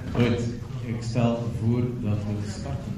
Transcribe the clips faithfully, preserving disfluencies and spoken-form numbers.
Goed, ik stel voor dat we starten.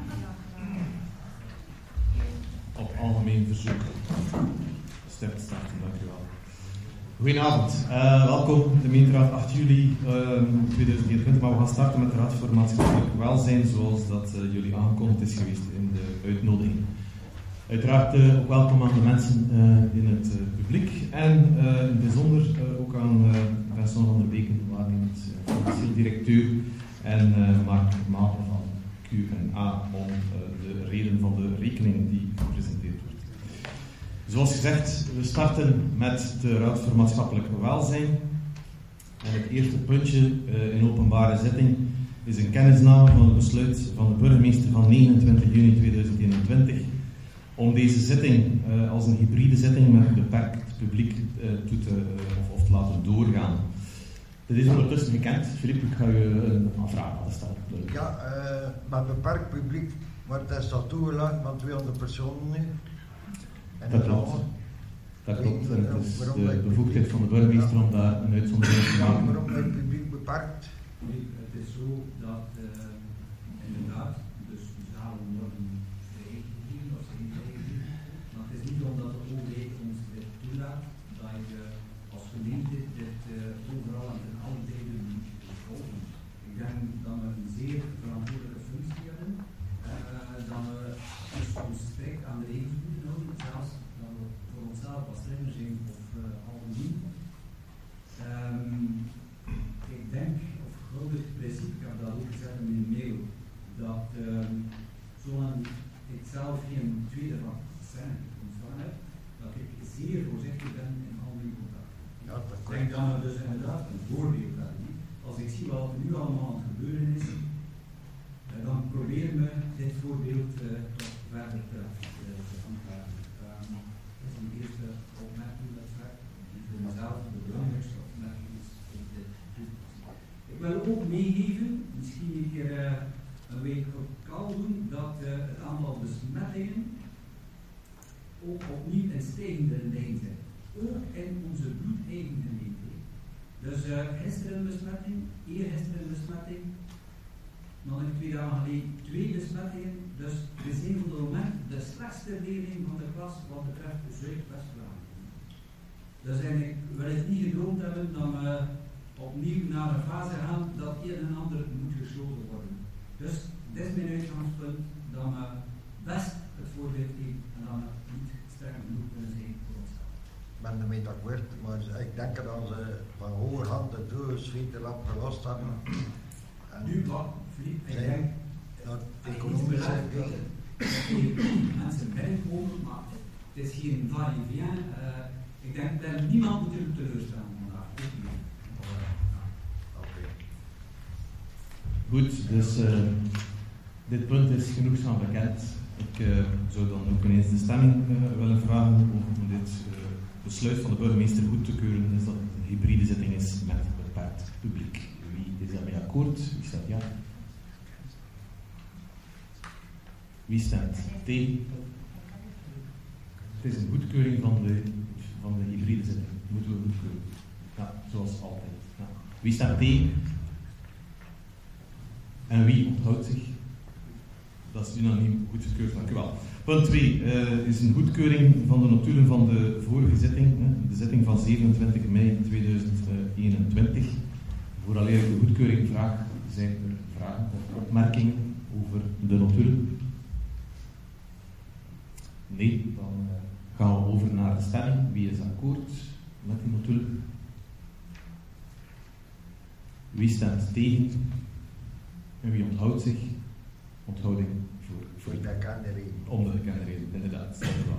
Op algemeen verzoek. Stem starten, dank u wel. Goedenavond, uh, welkom. De gemeenteraad acht juli uh, tweeduizend eenentwintig, maar we gaan starten met de Raad voor Maatschappelijk Welzijn, zoals dat uh, jullie aangekondigd is geweest in de uitnodiging. Uiteraard uh, ook welkom aan de mensen uh, in het uh, publiek en uh, in het bijzonder uh, ook aan uh, Vincent van der Beken, waarnemend uh, financieel directeur, en uh, Mark Maper van Q en A om uh, de reden van de rekening die gepresenteerd wordt. Zoals gezegd, we starten met de Raad voor Maatschappelijk Welzijn. En het eerste puntje uh, in openbare zitting is een kennisname van het besluit van de burgemeester van negenentwintig juni tweeduizend eenentwintig om deze zitting uh, als een hybride zitting met beperkt publiek uh, toe te, uh, of, of te laten doorgaan. Dit is ondertussen gekend. Filip, ik ga je een vraag laten stellen. Ja, uh, met beperkt publiek, maar het is dat toegelaten van tweehonderd personen nu. En dat klopt. Dat klopt. En het is de bevoegdheid van de burgemeester om daar een uitzondering te maken. Waarom is het publiek beperkt? Nee, het is zo dat uh, inderdaad, dus de zalen worden vrijgegeven of zijn vrijgegeven. Maar het is niet omdat de overheid ons dit toelaat dat je als gemeente dit uh, overal en ten alle tijden moet volgen. Ik denk dat we een zeer verantwoordelijke functie hebben. Uh, dat we dus ons strikt aan de regels moeten houden, zelfs dat we voor onszelf wat strenger zijn of uh, algemeen. Um, ik denk, of geldig principe, ik heb dat ook gezegd in mijn mail, dat um, zolang ik zelf geen tweede vaccin ontvangen heb, dat ik zeer voorzichtig ben in al mijn contacten. Ja, dat ik denk dat we dus inderdaad een voorbeeld hebben. Als ik zie wat nu allemaal aan het gebeuren is, uh, dan proberen we dit voorbeeld uh, toch verder te, uh, te handhaven. Um, dat is een eerste opmerking dat ik voor mezelf de belangrijkste opmerking is op dit toepassing. Ik wil ook meegeven, misschien een keer uh, een week op kou doen, dat uh, het aantal besmettingen ook opnieuw in stijgende lijn zit. Ook in onze bloedeigen gemeente. Dus uh, gisteren een besmetting, eergisteren een besmetting, nog in twee dagen geleden twee besmettingen. Dus we zijn op het moment de slechtste leerling van de klas wat betreft de Zuidwest-Vlaanderen. Dus eigenlijk wil ik niet gedroomd hebben dat we opnieuw naar een fase gaan dat een en ander moet gesloten worden. Dus dit is mijn uitgangspunt dat we best het voorbeeld geven en dat we niet streng genoeg kunnen zijn voor onszelf. Ik ben ermee akkoord, maar ik denk dat ze van hogerhand de doorschieten laten gelost hebben. En nu wat, Filip, ik denk dat de economische dingen. Mensen binnenkomen, maar het is geen va-et-vient. Uh, ik denk dat niemand moet er teleurstellen vandaag. Okay. Goed, dus uh, dit punt is genoegzaam bekend. Ik uh, zou dan ook ineens de stemming uh, willen vragen over dit uh, besluit van de burgemeester goed te keuren, is dat het een hybride zitting is met beperkt publiek. Wie is daarmee akkoord? Wie staat ja? Wie stemt tegen? Het is een goedkeuring van de, van de hybride zitting. Moeten we goedkeuren. Ja, zoals altijd. Ja. Wie stemt tegen? En wie onthoudt zich? Dat is unaniem goedgekeurd, dank u wel. Punt twee uh, is een goedkeuring van de notulen van de vorige zitting, hè, de zitting van zevenentwintig mei tweeduizend eenentwintig. Vooraleer ik de goedkeuring vraag, zijn er vragen of opmerkingen over de notulen? Nee, dan uh, gaan we over naar de stemming. Wie is akkoord met die notulen? Wie stemt tegen? En wie onthoudt zich? Onthouding voor, voor de bekende reden. Om de bekende reden, inderdaad.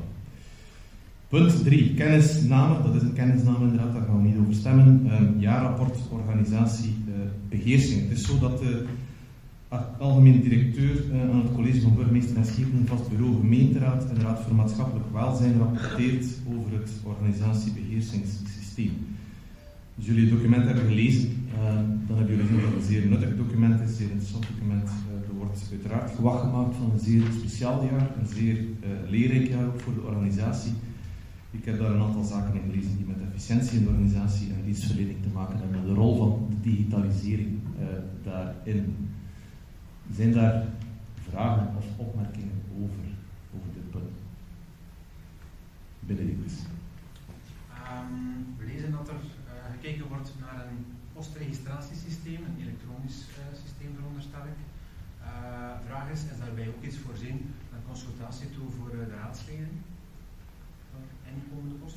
Punt drie. Kennisname. Dat is een kennisname inderdaad, daar gaan we niet over stemmen. Um, jaarrapport organisatie uh, beheersing. Het is zo dat de algemeen directeur uh, aan het college van burgemeester en schepen vast bureau gemeenteraad en de Raad voor Maatschappelijk Welzijn rapporteert over het organisatiebeheersingssysteem. Dus jullie het document hebben gelezen, uh, dan hebben jullie gezien dat het een zeer nuttig document is, een zeer interessant document. Uh, er wordt uiteraard gewacht gemaakt van een zeer speciaal jaar, een zeer uh, leerrijk jaar ook voor de organisatie. Ik heb daar een aantal zaken in gelezen die met efficiëntie in de organisatie en dienstverlening te maken hebben, met de rol van de digitalisering uh, daarin. Zijn daar vragen of opmerkingen over, over dit punt? Benedict. Um, we lezen dat er uh, gekeken wordt naar een postregistratiesysteem, een elektronisch uh, systeem veronderstel ik. Uh, vraag is, is daarbij ook iets voorzien, een consultatie toe voor uh, de raadsleden? Voor inkomende post?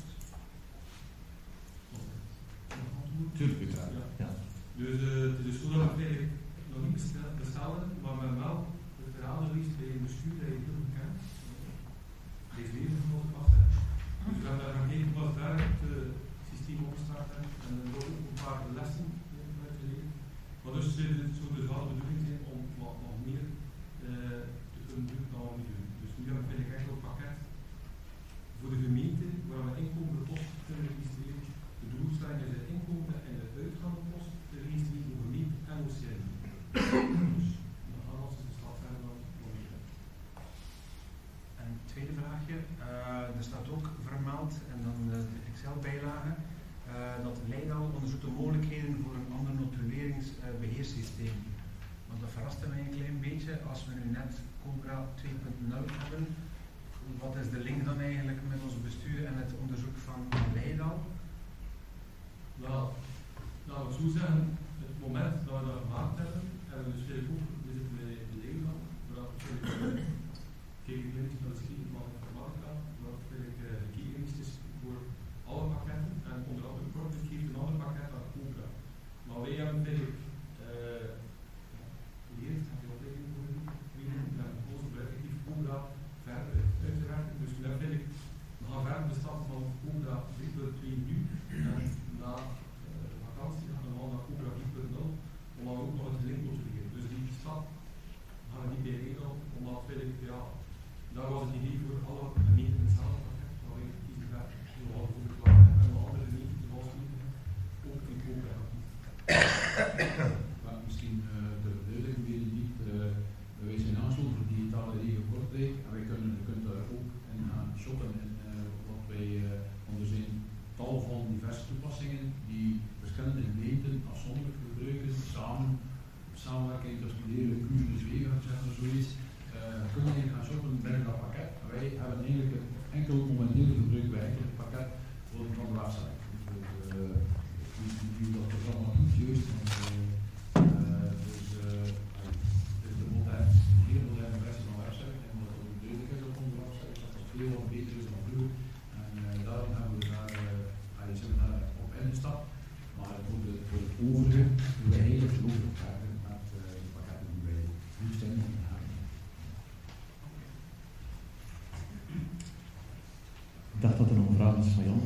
Tuurlijk, uiteraard. Ja. Ja. Dus uh, het is zo dat we eigenlijk nog niet bestellen, maar men wel het verhalenliefst bij een bestuur dat je heel bekend. Deze leven genoten vast hebben. Dus we hebben daar gaan kijken wat daar het uh, systeem opgestart heeft en er ook een paar lessen uit te leren. Maar dus het zou dus wel de bedoeling zijn om wat nog meer uh, te kunnen doen dan we nu doen. Dus nu hebben we eigenlijk echt een pakket voor de gemeente waar we inkomende post kunnen registreren. De doelstelling is het inkomende en de uitgaande post te registreren voor gemeente en O C M. Dus dan gaan we de stap verder dan we. En het tweede vraagje, uh, er staat ook vermeld, en dan de Excel-bijlage, uh, dat Leidal onderzoekt de mogelijkheden voor een ander notuleringsbeheersysteem. Uh, Want dat verraste mij een klein beetje, als we nu net Cobra twee punt nul hebben, wat is de link dan eigenlijk met ons bestuur en het onderzoek van Leidal? Nou, nou, ik zou zeggen, het moment dat we dat gemaakt hebben, hebben we dus veel ook, we zitten bij de Leidal, waar we kijk ik links naar de schieven van informatica, waar eigenlijk uh, gekeken is voor alle pakketten en onder andere Corporate geeft een ander pakket aan Cobra. Maar wij hebben eigenlijk uh, geleerd, heb je wat tegen voor nu, we hebben gekozen voor effectief Cobra verder uit te werken. Dus we hebben eigenlijk, we gaan verder de stap van Cobra drie punt twee nu en na uh, de vakantie gaan we nog naar Cobra vier punt nul om dan ook nog het link te leren. Dus die stap gaan we niet bij regelen, omdat eigenlijk, ja, daar was het idee voor alle gemeenten hetzelfde pakket, waar we kiezen daar zoals voor de klaar hebben en de andere gemeenten zoals die ook in Cobra hebben. Maar misschien uh, de verduidelijking weer niet. Uh, wij zijn aangesloten voor digitale regio Kortrijk en wij kunnen, kunnen daar ook in gaan shoppen in uh, wat wij, uh, want er zijn tal van diverse toepassingen die verschillende gemeenten afzonderlijk gebruiken, samen, samenwerking tussen leren, Q, dus wegen, zeggen zoiets. Uh, kunnen we gaan shoppen binnen dat pakket. En wij hebben eigenlijk een enkel momenteel gebruiken wij eigenlijk het pakket voor de van de website. Dus uh, die dat is allemaal niet juist. Want, uh, uh, dus uh, het is de moderne, heel moderne versie van de website. En omdat het ook duidelijk is op onze website, dat het veel wat beter is dan vroeger. En uh, daarom hebben we daar, uh, zijn we daar op ingestapt. Maar voor, de, voor het overige doen we eigenlijk gelooflijk werken met uh, de pakketten die wij nu zijn. Ik dacht dat er nog een vraag is van Jan.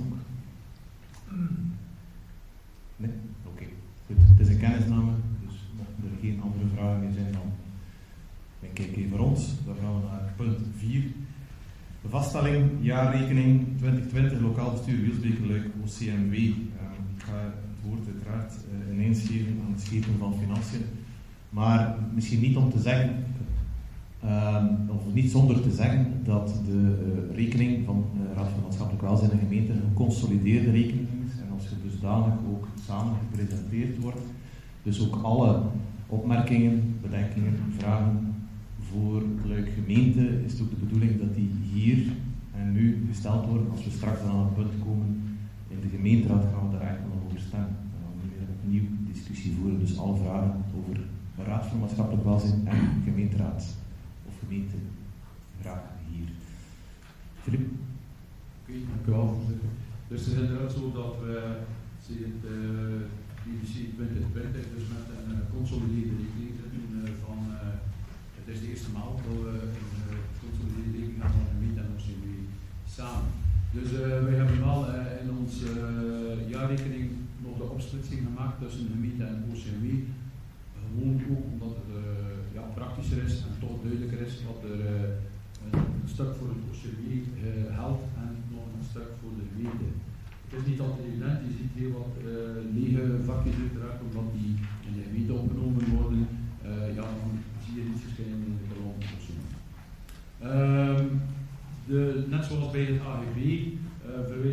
Nee? Oké. Okay. Goed. Het is een kennisname, dus mochten er geen andere vragen meer zijn, dan denk ik even voor ons. Dan gaan we naar punt vier. De vaststelling, jaarrekening twintig twintig, lokaal bestuur Wielsbeke-Luik, O C M W. Uh, ik ga het woord uiteraard uh, ineens geven aan het schepen van Financiën. Maar misschien niet om te zeggen, uh, of niet zonder te zeggen, dat de uh, rekening van de uh, Raad van Maatschappelijk Welzijn en Gemeente een geconsolideerde rekening is. En als het dusdanig ook samen gepresenteerd wordt, dus ook alle opmerkingen, bedenkingen, vragen voor Luik gemeente, is het ook de bedoeling dat die hier en nu gesteld worden. Als we straks dan aan het punt komen in de gemeenteraad, gaan we daar echt nog over stemmen. Dan gaan we weer opnieuw discussie voeren. Dus alle vragen over de Raad van Maatschappelijk Welzijn en gemeenteraad of gemeente, graag hier. Filip? Oké, okay, dank u wel. Dus het is inderdaad zo dat we sinds uh, B B C twintig twintig dus met een uh, consolideerde rekening zitten uh, van uh, het is de eerste maal dat we een uh, consolideerde rekening gaan van de gemeente en O C M W samen. Dus uh, wij hebben wel uh, in onze uh, jaarrekening nog de opsplitsing gemaakt tussen de gemeente en O C M W. Gewoon ook omdat het uh, ja, praktischer is en toch duidelijker is wat er uh, een stuk voor het O C M W uh, helpt en nog een stuk voor de gemeente. Het is niet altijd evident, je ziet heel wat uh, lege vakjes uiteraard, omdat die in de gemeente opgenomen worden. Uh, ja, dan zie je iets verschijnen in de kolom. Um, de, net zoals bij het A G B uh, verwijzen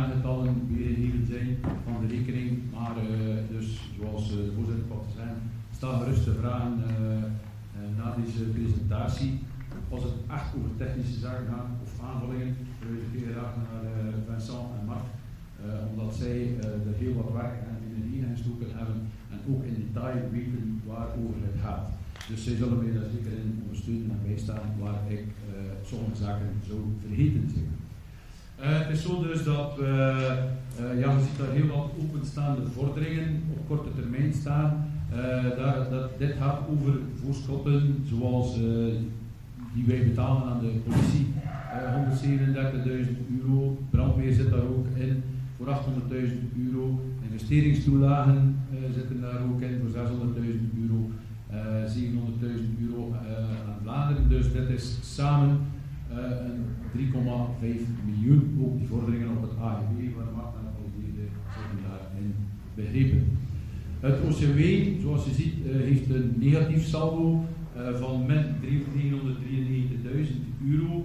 jaargetallen weergegeven zijn van de rekening, maar uh, dus zoals uh, de voorzitter kwam te zijn, staan gerust te vragen uh, uh, na deze presentatie. Als het echt over technische zaken gaat of aanvullingen, verwijs ik heel graag naar uh, Vincent en Marc, uh, omdat zij uh, er heel wat werk en energie in gestoken hebben en ook in detail weten waarover het gaat. Dus zij zullen mij daar zeker in ondersteunen en bijstaan waar ik uh, sommige zaken zou vergeten zijn. Uh, het is zo dus dat we, uh, ja, we zien daar heel wat openstaande vorderingen op korte termijn staan. Uh, daar, dat, dit gaat over voorschotten zoals uh, die wij betalen aan de politie, uh, honderdzevenendertigduizend euro, brandweer zit daar ook in voor achthonderdduizend euro, investeringstoelagen uh, zitten daar ook in voor zeshonderdduizend euro, uh, zevenhonderdduizend euro uh, aan Vlaanderen, dus dit is samen uh, een drie komma vijf miljoen, ook die vorderingen op het A E W, waar Mark naar alludeerde, zitten daarin begrepen. Het O C W, zoals je ziet, uh, heeft een negatief saldo uh, van min driehonderddrieënnegentigduizend euro.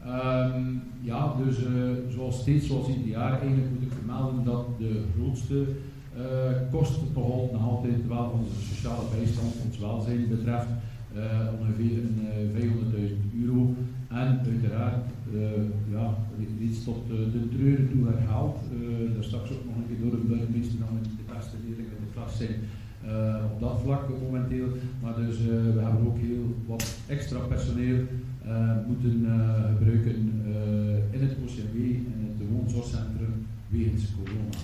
Um, ja, dus uh, zoals steeds, zoals in de jaren eigenlijk moet ik vermelden dat de grootste uh, kosten toch al, nog altijd wel onze sociale bijstand, ons welzijn betreft, uh, ongeveer een uh, vijfhonderdduizend euro. En uiteraard, uh, ja, iets tot uh, de treuren toe herhaald. Uh, daar straks ook nog een keer door de burgemeester dan met de beste leerlingen in de klas zijn. Uh, op dat vlak momenteel, maar dus uh, we hebben ook heel wat extra personeel uh, moeten uh, gebruiken uh, in het O C W, in het woonzorgcentrum, wegens corona.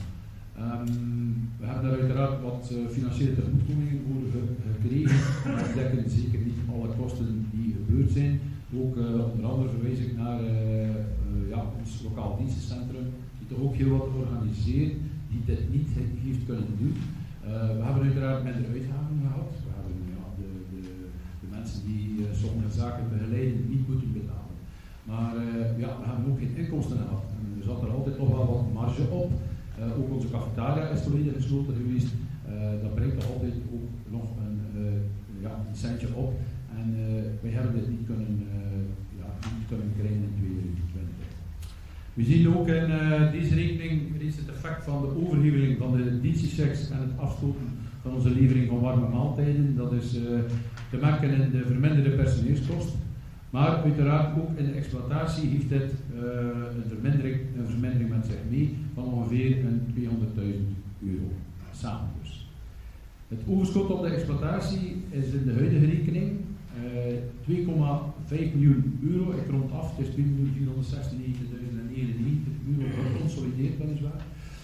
Um, we hebben daar uiteraard wat uh, financiële tegemoetkomingen voor ge- gekregen, maar we dekken zeker niet alle kosten die gebeurd zijn. Ook uh, onder andere verwijs ik naar uh, uh, ja, ons lokaal dienstencentrum, die toch ook heel wat organiseert, die dit niet heeft kunnen doen. Uh, we hebben uiteraard minder uitgaven gehad. We hebben ja, de, de, de mensen die uh, sommige zaken begeleiden niet moeten betalen. Maar uh, ja, we hebben ook geen inkomsten gehad. En er zat er altijd nog wel wat marge op. Uh, ook onze cafetaria is volledig gesloten geweest. Uh, dat brengt toch altijd ook nog een, uh, ja, een centje op. En uh, wij hebben dit niet kunnen, uh, ja, niet kunnen krijgen in tweeduizend twintig. We zien ook in uh, deze rekening reeds het effect van de overheveling van de dienstchecks en het afstoten van onze levering van warme maaltijden. Dat is uh, te merken in de verminderde personeelskost. Maar uiteraard ook in de exploitatie heeft dit uh, een, vermindering, een vermindering met zich mee van ongeveer een tweehonderdduizend euro. Samen dus. Het overschot op de exploitatie is in de huidige rekening uh, twee komma vijf miljoen euro. Ik rond af, het is twee miljoen vierhonderdzesennegentigduizend eenennegentig euro geconsolideerd weliswaar.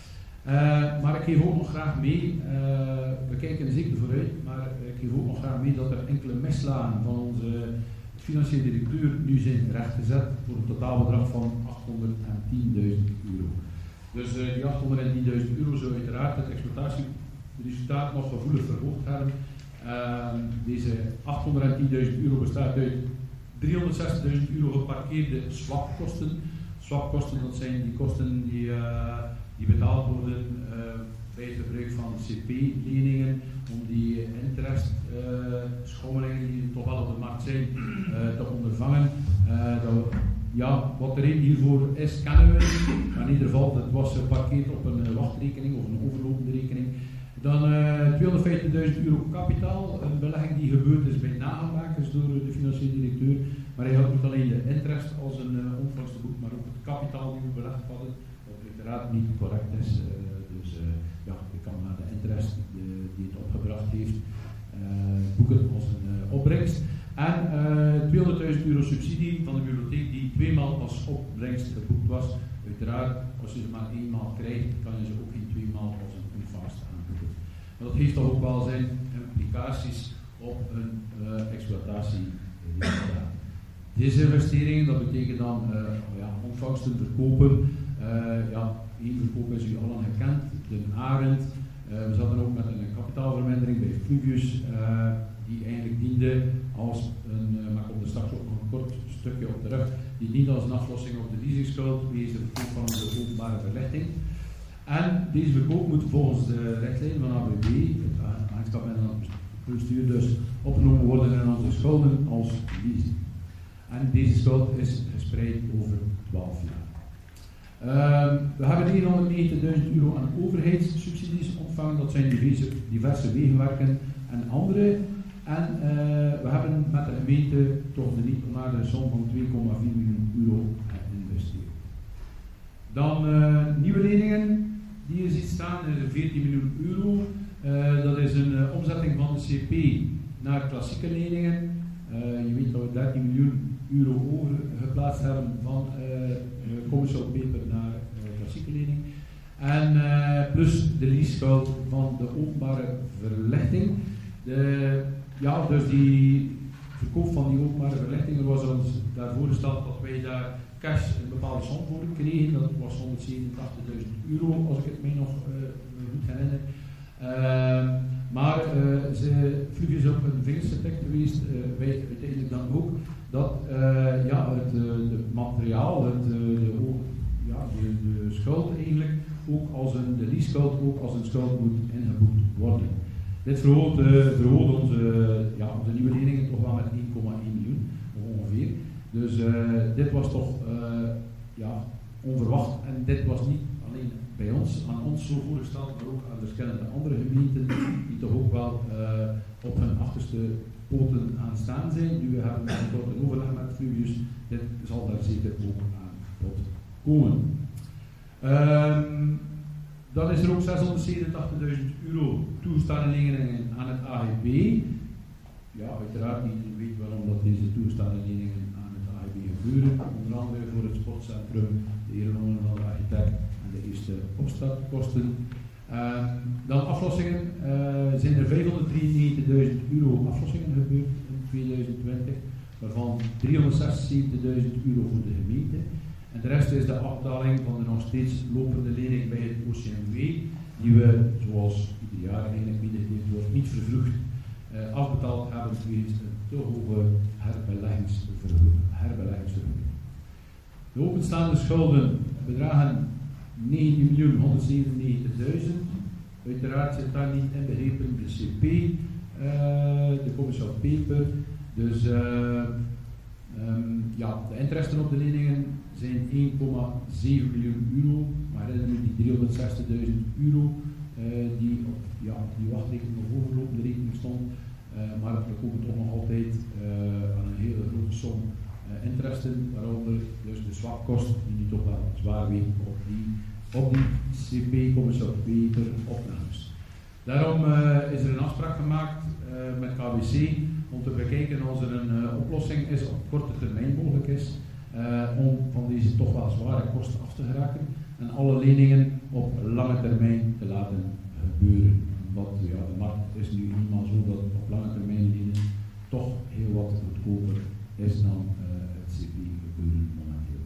Uh, maar ik geef ook nog graag mee, uh, we kijken zeker vooruit, maar ik geef ook nog graag mee dat er enkele mislagen van onze financieel directeur nu zijn rechtgezet voor een totaalbedrag van achthonderdtienduizend euro. Dus uh, die achthonderdtienduizend euro zou uiteraard het exploitatieresultaat nog gevoelig verhoogd hebben. Uh, deze achthonderdtienduizend euro bestaat uit driehonderdzestigduizend euro geparkeerde swapkosten. Swapkosten, dat zijn die kosten die, uh, die betaald worden uh, bij het gebruik van C P-leningen om die interest-schommelingen uh, die toch wel op de markt zijn uh, te ondervangen. Uh, dat we, ja, wat de reden hiervoor is, kennen we. Maar in ieder geval, het was geparkeerd op een wachtrekening of een overlopende rekening. Dan uh, tweehonderdvijftigduizend euro kapitaal, een belegging die gebeurd is bij namaakers door de financieel directeur. Maar hij had niet alleen de interest als een uh, ontvangstboek, maar ook het kapitaal die we belegd hadden, wat uiteraard niet correct is. Uh, dus uh, ja, je kan naar de interest de, die het opgebracht heeft uh, boeken als een uh, opbrengst. En uh, tweehonderdduizend euro subsidie van de bibliotheek die tweemaal als opbrengst geboekt was. Uiteraard, als je ze maar eenmaal krijgt, kan je ze ook geen tweemaal als een ontvangst aanboeken. Maar dat heeft toch ook wel zijn implicaties op een uh, exploitatie. Deze investeringen, dat betekent dan uh, ja, ontvangsten verkopen. Uh, ja, één verkoop is u allen gekend, de Arend. Uh, we zaten ook met een kapitaalvermindering bij Fluvius, uh, die eigenlijk diende als een, uh, maar ik kom er straks ook nog een kort stukje op terug, die diende als een aflossing op de leasingschuld wegens de verkoop van de openbare verlichting. En deze verkoop moet volgens de richtlijnen van A B B, het agentschap met een bestuur, dus opgenomen worden in onze schulden als leasing. En deze schuld is gespreid over twaalf jaar. Uh, we hebben driehonderdnegentigduizend euro aan overheidssubsidies ontvangen, dat zijn diverse, diverse wegenwerken en andere. En uh, we hebben met de gemeente toch de niet onaardige som van twee komma vier miljoen euro geïnvesteerd. Dan uh, nieuwe leningen, die je ziet staan, is veertien miljoen euro. Uh, dat is een uh, omzetting van de C P naar klassieke leningen. Uh, je weet dat we dertien miljoen euro overgeplaatst hebben van uh, uh, commercial paper naar uh, klassieke lening. En uh, plus de leaseschuld van de openbare verlichting. De, ja, dus die verkoop van die openbare verlichting was ons daarvoor gesteld dat wij daar cash een bepaalde som voor kregen. Dat was honderdzevenentachtigduizend euro, als ik het mij nog uh, goed herinner. Uh, maar uh, ze Fluvius op hun vingers getikt geweest, uh, wij uiteindelijk dan ook, dat uh, ja, het uh, de materiaal, het, uh, de, ja, de, de schuld eigenlijk, ook als een, de leaseschuld ook als een schuld moet ingeboekt worden. Dit verhoogt, uh, verhoogt onze, uh, ja, onze nieuwe leningen toch wel met één komma één miljoen ongeveer. Dus uh, dit was toch uh, ja, onverwacht en dit was niet alleen bij ons, aan ons zo voorgesteld, maar ook aan verschillende andere gemeenten die toch ook wel uh, op hun achterste poten aan staan zijn. Nu we hebben een korte overleg met Fluvius, dit zal daar zeker ook aan bod komen. Um, dan is er ook zeshonderdzevenentachtigduizend euro toegestane leningen aan het A G B. Ja, uiteraard niet weet waarom dat deze toegestane leningen aan het A G B gebeuren. Onder andere voor het sportcentrum, de erelonen van de architect en de eerste opstartkosten. Uh, dan aflossingen. Uh, zijn er vijfhonderddrieënnegentigduizend euro aflossingen gebeurd in tweeduizend twintig, waarvan driehonderdzesenzeventigduizend euro voor de gemeente. En de rest is de afbetaling van de nog steeds lopende lening bij het O C M W, die we, zoals ieder jaar eigenlijk medegedeeld wordt, niet vervroegd uh, afbetaald hebben wegens een te hoge herbeleggingsvergoeding. De openstaande schulden bedragen negentien miljoen honderdzevenennegentigduizend. Uiteraard zit daar niet in begrepen de C P, uh, de commercial paper. Dus uh, um, ja, de interesten op de leningen zijn één komma zeven miljoen euro, maar herinner me die driehonderdzestigduizend euro uh, die op ja, die wachtrekening of overlopende rekening stond, uh, maar we komen toch nog altijd uh, aan een hele grote som uh, interesten, waaronder dus de swapkosten die nu toch wel zwaar wegen op die, op die C P, commercial paper opnames. Daarom uh, is er een afspraak gemaakt uh, met K B C om te bekijken als er een uh, oplossing is op korte termijn mogelijk is. Uh, om van deze toch wel zware kosten af te geraken en alle leningen op lange termijn te laten gebeuren. Want ja, de markt is nu eenmaal zo dat op lange termijn lenen toch heel wat goedkoper is dan uh, het C P gebeuren momenteel.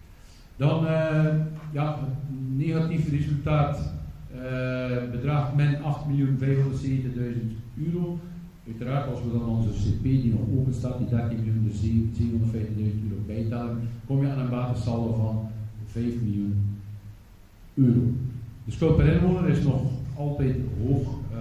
Dan uh, ja, het negatief resultaat uh, bedraagt min acht miljoen vijfhonderdzeventigduizend euro. Uiteraard, als we dan onze C P die nog open staat, die dertien miljoen, dus zevenhonderdvijftigduizend euro bijtellen, kom je aan een basissaldo van vijf miljoen euro. De schuld per inwoner is nog altijd hoog. Uh,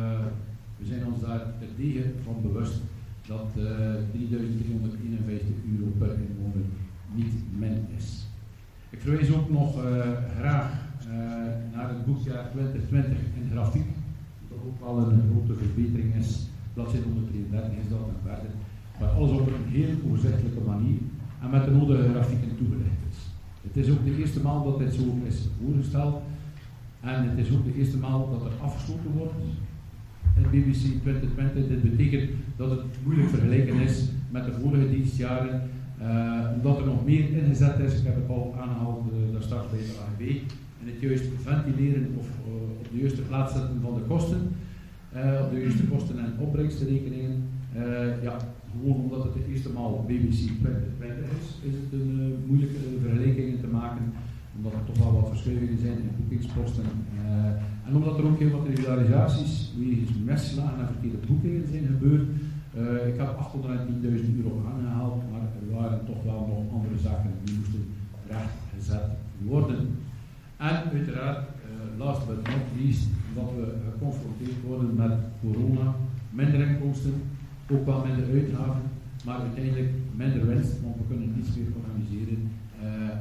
we zijn ons daar terdege van bewust dat uh, drieduizend driehonderdeenenvijftig euro per inwoner niet min is. Ik verwijs ook nog uh, graag uh, naar het boekjaar twintig twintig in grafiek, die toch ook wel een grote verbetering is. Bladzijde honderddrieëndertig is dat en verder, maar alles op een heel overzichtelijke manier en met de nodige grafieken toegelicht is. Het is ook de eerste maal dat dit zo is voorgesteld en het is ook de eerste maal dat er afgesloten wordt in B B C twintig twintig. Dit betekent dat het moeilijk vergelijken is met de vorige dienstjaren, uh, omdat er nog meer ingezet is. Ik heb het al aangehaald uh, daar straks bij de A G B, en het juist ventileren of uh, op de juiste plaats zetten van de kosten. Uh, op de juiste kosten en opbrengstenrekeningen. Uh, ja, gewoon omdat het de eerste maal B B C twintig twintig is, is het een uh, moeilijke uh, vergelijkingen te maken, omdat er toch wel wat verschuivingen zijn in boekingsposten. Uh, en omdat er ook heel wat regularisaties, wegens misslagen en verkeerde boekingen zijn gebeurd. Uh, ik heb achthonderdtienduizend euro aangehaald, maar er waren toch wel nog andere zaken die moesten rechtgezet worden. En uiteraard, uh, last but not least, dat we geconfronteerd worden met corona, minder inkomsten, ook wel minder uitgaven, maar uiteindelijk minder winst, want we kunnen niets meer organiseren uh,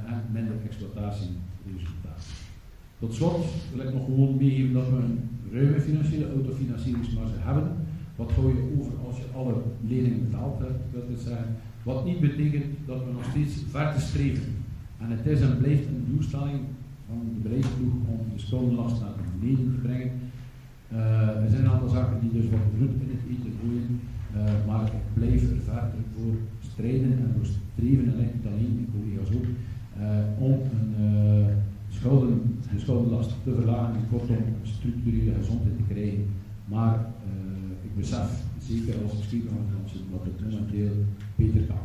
en minder exploitatieresultaten. Tot slot wil ik nog gewoon meegeven dat we een ruime financiële autofinancieringsmarge hebben. Wat hou je over als je alle leningen betaald hebt, wil ik zeggen. Wat niet betekent dat we nog steeds ver te streven. En het is en blijft een doelstelling van de beleidsploeg om de schuldenlast naar beneden te brengen. Uh, er zijn een aantal zaken die dus wat bloed in het eten gooien, uh, maar ik blijf er verder voor strijden en voor streven, en niet alleen mijn collega's ook, uh, om een, uh, schulden, de schuldenlast te verlagen en kortom structurele gezondheid te krijgen. Maar uh, ik besef, zeker als bestuurder van financiën, dat het momenteel beter kan.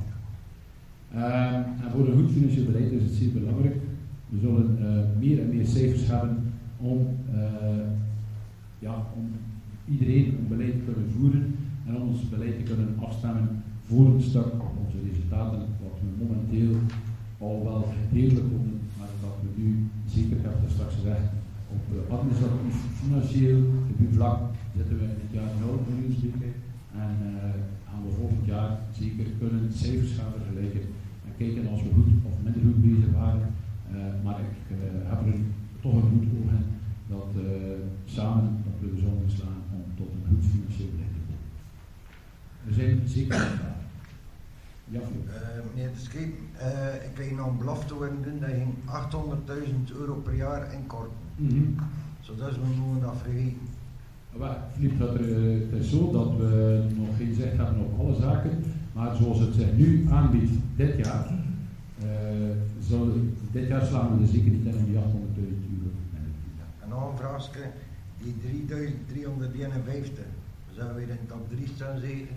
Uh, en voor een goed financieel beleid is het zeer belangrijk. We zullen uh, meer en meer cijfers hebben om, uh, ja, om iedereen een beleid te kunnen voeren en om ons beleid te kunnen afstemmen voor een stuk op onze resultaten, wat we momenteel al wel redelijk doen, maar dat we nu, zeker, ik heb het straks gezegd, op uh, administratief, financieel vlak zitten we in het jaar nul miljoen spreken en uh, gaan we volgend jaar zeker kunnen cijfers gaan vergelijken en kijken als we goed of minder goed bezig waren. Uh, maar ik uh, heb er toch een goed oog in dat uh, samen dat we de zon slaan om tot een goed financieel beleid te komen. We zijn zeker klaar. Ja, uh, meneer de Scheep, uh, ik kreeg nog een belofte worden doen dat je achthonderdduizend euro per jaar inkorten. Mm-hmm. Zodat we moeten dat vergeten. Filip, dat er, uh, het is zo dat we nog geen zicht hebben op alle zaken, maar zoals het zich nu aanbiedt dit jaar, uh, zal, dit jaar slaan we er zeker niet in om die achthonderdduizend euro. En nog een vraagje, die drieduizend driehonderdeenenvijftig, zijn we weer in top drie staan zeker?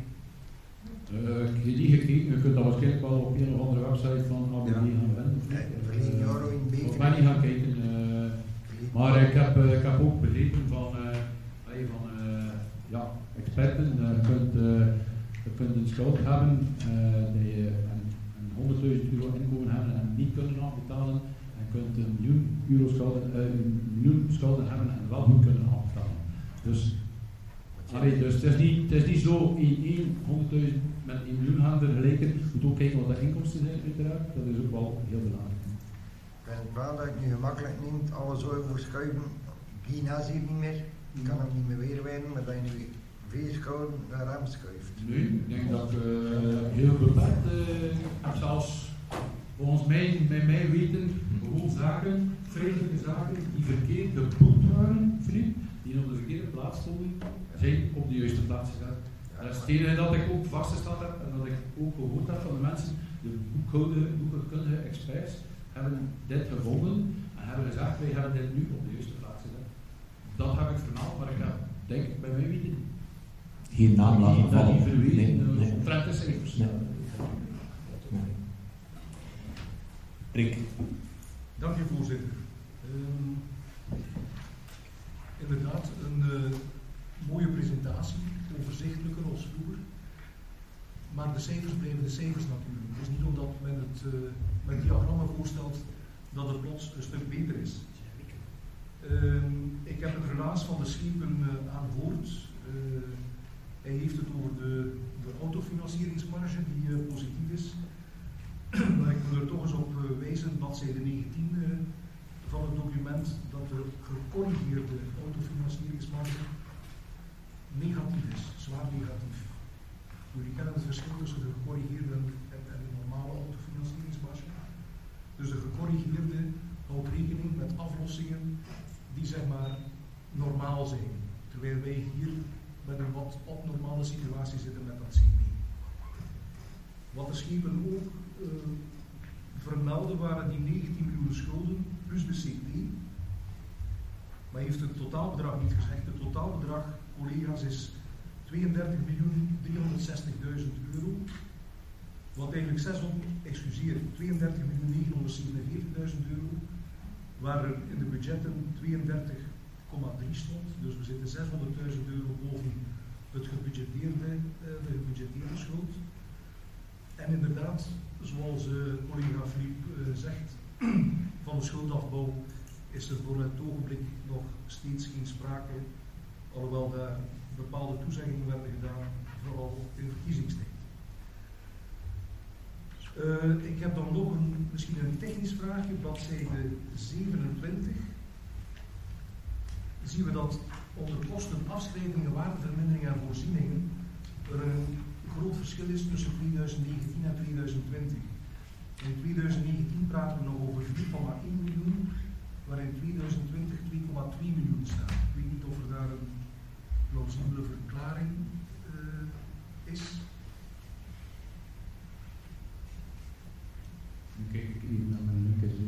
Uh, ik heb die gekeken, je kunt dat waarschijnlijk wel op een of andere website van A B D ja. gaan vinden. Nee, verleden jaar in Ik beker. ben niet gaan kijken, uh, maar ik heb, uh, ik heb ook begrepen van, uh, van uh, ja, experten, uh, je kunt, uh, je kunt een schuld hebben, uh, die je een, een honderdduizend euro inkomen hebben en niet kunnen afbetalen. En je kunt een miljoen euro schulden, uh, een miljoen schulden hebben en wel goed kunnen afbetalen. Dus, allee, dus het, is niet, het is niet zo in één honderdduizend met één miljoen gaan vergelijken. Je moet ook kijken wat de inkomsten zijn uiteraard, dat is ook wel heel belangrijk. Ik vind het wel dat je nu gemakkelijk neemt, alles zo verschuiven. Gina is hier niet meer, ik kan hem niet meer weer winnen, maar dat je nu veel schouwen naar hem schuift. Nee, ik denk dat ik uh, heel beperkt uh, zelfs volgens mij, bij mij weten, gewoon zaken, vreselijke zaken, die verkeerd geboekt waren, vriend, die op de verkeerde plaats stonden, zijn op de juiste plaats gezet. Dat is het enige dat ik ook vastgesteld heb en dat ik ook gehoord heb van de mensen, de boekhoudkundige experts, hebben dit gevonden en hebben gezegd, wij hebben dit nu op de juiste plaats gezet. Dat heb ik vermeld, maar ik heb, denk ik, bij mij weten geen naam laten vallen. Die verweten, nee, uh, nee. omtrent de cijfers. Nee. Nee. Rick. Dank u, voorzitter. Um, inderdaad, een uh, mooie presentatie, overzichtelijker als vroeger. Maar de cijfers blijven de cijfers natuurlijk. Het is niet omdat men het uh, met diagrammen voorstelt dat het plots een stuk beter is. Um, ik heb het relaas van de schepen uh, aangehoord. Uh, hij heeft het over de, de autofinancieringsmarge die uh, positief is. Maar ik wil er toch eens op uh, wijzen, bladzijde negentien uh, van het document, dat de gecorrigeerde autofinancieringsmarge negatief is, zwaar negatief. Jullie kennen het verschil tussen de gecorrigeerde en, en, en de normale autofinancieringsmarge. Dus de gecorrigeerde houdt rekening met aflossingen die zeg maar normaal zijn, terwijl wij hier met een wat abnormale situatie zitten met dat C P. Wat de schepen ook uh, vermelden waren die negentien miljoen schulden plus de C P. Maar heeft het totaalbedrag niet gezegd. Het totaalbedrag, collega's, is tweeëndertig miljoen driehonderdzestigduizend euro. Wat eigenlijk zeshonderd, excuseer, tweeëndertig miljoen negenhonderdzevenenveertigduizend euro. Waar er in de budgetten tweeëndertig komma drie stond. Dus we zitten zeshonderdduizend euro boven het gebudgeteerde, uh, de gebudgeteerde schuld. En inderdaad, zoals uh, collega Filip uh, zegt, van de schuldafbouw is er voor het ogenblik nog steeds geen sprake, alhoewel daar bepaalde toezeggingen werden gedaan, vooral in verkiezingstijd. Uh, ik heb dan nog een, misschien een technisch vraagje, bladzijde zevenentwintig. Zien we dat onder kosten, afschrijvingen, waardeverminderingen en voorzieningen er een groot verschil is tussen twintig negentien en twintig twintig. In twintig negentien praten we nog over vier komma één miljoen, waar in twintig twintig twee komma twee miljoen staat. Ik weet niet of er daar een plausibele verklaring uh, is. Nu kijk ik even naar mijn linkers.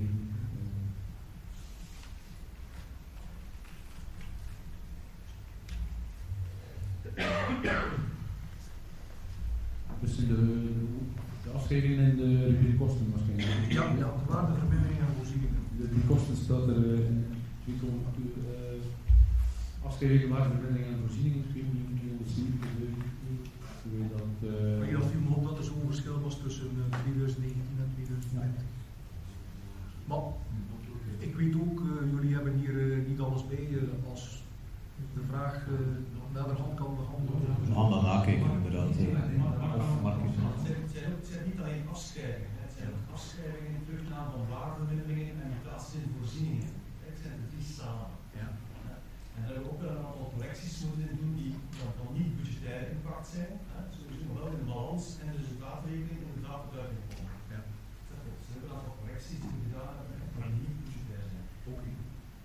Dus de, de afschrijvingen en de reguliere waarschijnlijk. Ja, ja, de waardevermindering en voorzieningen. De, die kosten staat er uh, uh, afschrijvingen, waardevermindering en voorzieningen, twee miljoen driehonderdzeventig. Ik weet dat. Uh, maar je viel me op dat er zo'n verschil was tussen uh, twintig negentien en twintig twintig. Ja. Maar ik weet ook, uh, jullie hebben hier uh, niet alles bij. Uh, als de vraag uh, naderhand kan behandelen. We gaan dat nakijken, inderdaad. Of marketing. Het zijn niet alleen afschrijvingen, het zijn ook afschrijvingen in terugnaam van waardeverminderingen en mutaties in voorzieningen. Het zijn de drie samen. Ja. En daar hebben we ook wel een aantal correcties moeten doen die dan niet budgetair impact zijn, hè, sowieso nog wel in de balans en de resultaatrekening inderdaad moet uitkomen. Ja. Dus we hebben een aantal correcties die we gedaan hebben, maar die niet budgetair zijn. Oké. Okay.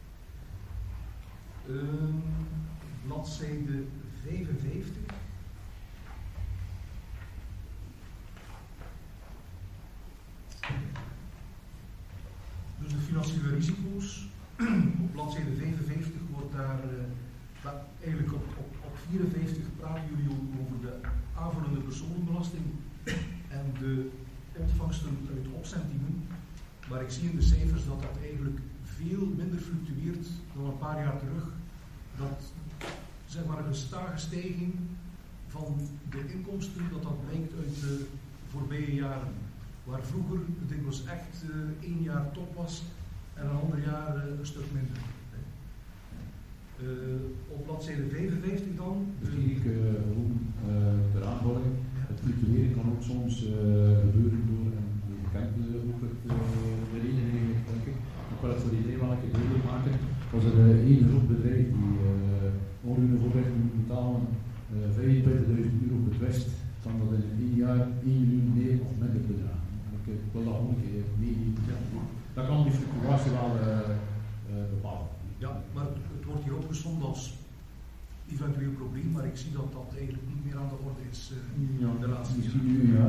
Um, bladzijde vijfenvijftig. Dus de financiële risico's. Op bladzijde vijfenvijftig wordt daar uh, eigenlijk op, op, op vierenvijftig praten jullie over de aanvullende personenbelasting en de ontvangsten uit opzendingen. Maar ik zie in de cijfers dat dat eigenlijk veel minder fluctueert dan een paar jaar terug. Dat zeg maar een gestage stijging van de inkomsten, dat dat blijkt uit de voorbije jaren. Waar vroeger het dikwijls echt uh, één jaar top was en een ander jaar uh, een stuk minder. Uh, op bladzijde vijfenvijftig dan. Dus ik uh, ter aanvulling. Het fluctueren kan ook soms uh, gebeuren door, en je kent uh, ook het, uh, de reden denk ik. Ik wil het voor iedereen wel een keer duidelijk maken. Was er uh, één groot bedrijf die uh, onroerende voorrechten moet betalen uh, vijfentwintigduizend euro betwist, kan dat in één jaar één miljoen meer of minder bedragen. Ik, ik wil dat gewoon een keer meegeven. Ja. Dat kan die fluctuatie wel uh, uh, bepalen. Ja, maar het wordt hier opgesomd als eventueel probleem, maar ik zie dat dat eigenlijk niet meer aan de orde is uh, ja, de laatste misschien nu, ja.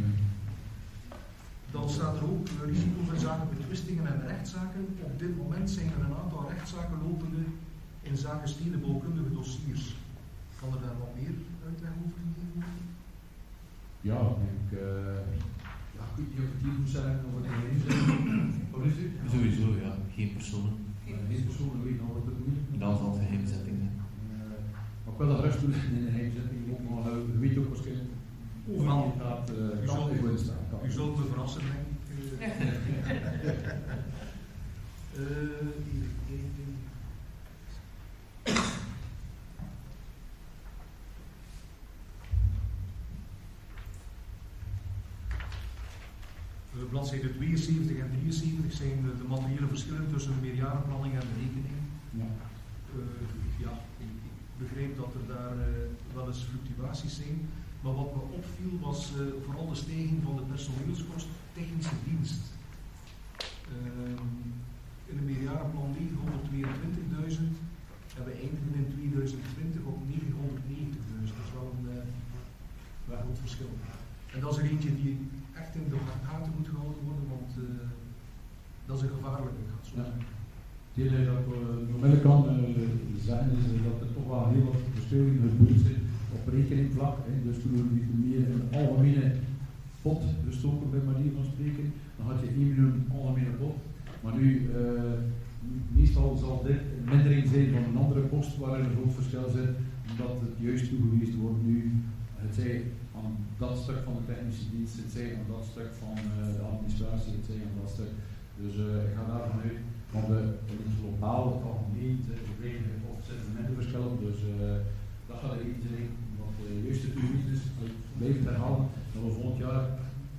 Dan staat er ook uh, risico's in zaken betwistingen en rechtszaken. Op dit moment zijn er een aantal rechtszaken lopende in zaken stedenbouwkundige dossiers. Kan er daar wat meer uitleg over gegeven worden? Ja, ik uh, ja, goed, je hebt het hier moet zeggen over de geheimzetting. Sowieso, ja. Geen personen. Geen personen weten al wat het moet. Dan van geheimzetting. Maar ik wil dat rust doen in de geheimzetting ook nog houden. Je weet ook waarschijnlijk overal gaat u zult me staan. U zult me verrassen, denk ik. Uh, even kijken. Uh, bladzijde tweeënzeventig en drieënzeventig zijn de, de materiële verschillen tussen de meerjarenplanning en berekening. Ja. Uh, ja, ik, ik begreep dat er daar uh, wel eens fluctuaties zijn. Maar wat me opviel was uh, vooral de stijging van de personeelskost technische dienst. Uh, in de meerjarenplan negenhonderdtweeëntwintigduizend en we eindigen in twintig twintig op negenhonderdnegentigduizend. Dat is wel een, uh, wel een groot verschil. En dat is er eentje die echt in de gaten moet gehouden worden, want uh, dat is een gevaarlijke gat. Ja. Het enige dat we nog wel kan uh, zeggen is dat er toch wel heel wat verschillende gebeurd zijn op rekeningvlak. Hè. Dus toen we meer in de algemene pot gestoken, bij manier van spreken, dan had je één miljoen algemene pot. Maar nu, uh, meestal zal dit een mindering zijn van een andere post waar er een groot verschil zit, omdat het juist toegewezen wordt nu. Het zij aan dat stuk van de technische dienst, het zij aan dat stuk van uh, de administratie, het zij aan dat stuk. Dus uh, ik ga daarvan uit, want uh, in het globaal, het algemeen, of zit er minder verschil op. Dus uh, dat gaat er één zijn. Wat uh, juist de toegewezen is, ik blijf het herhalen, dat we volgend jaar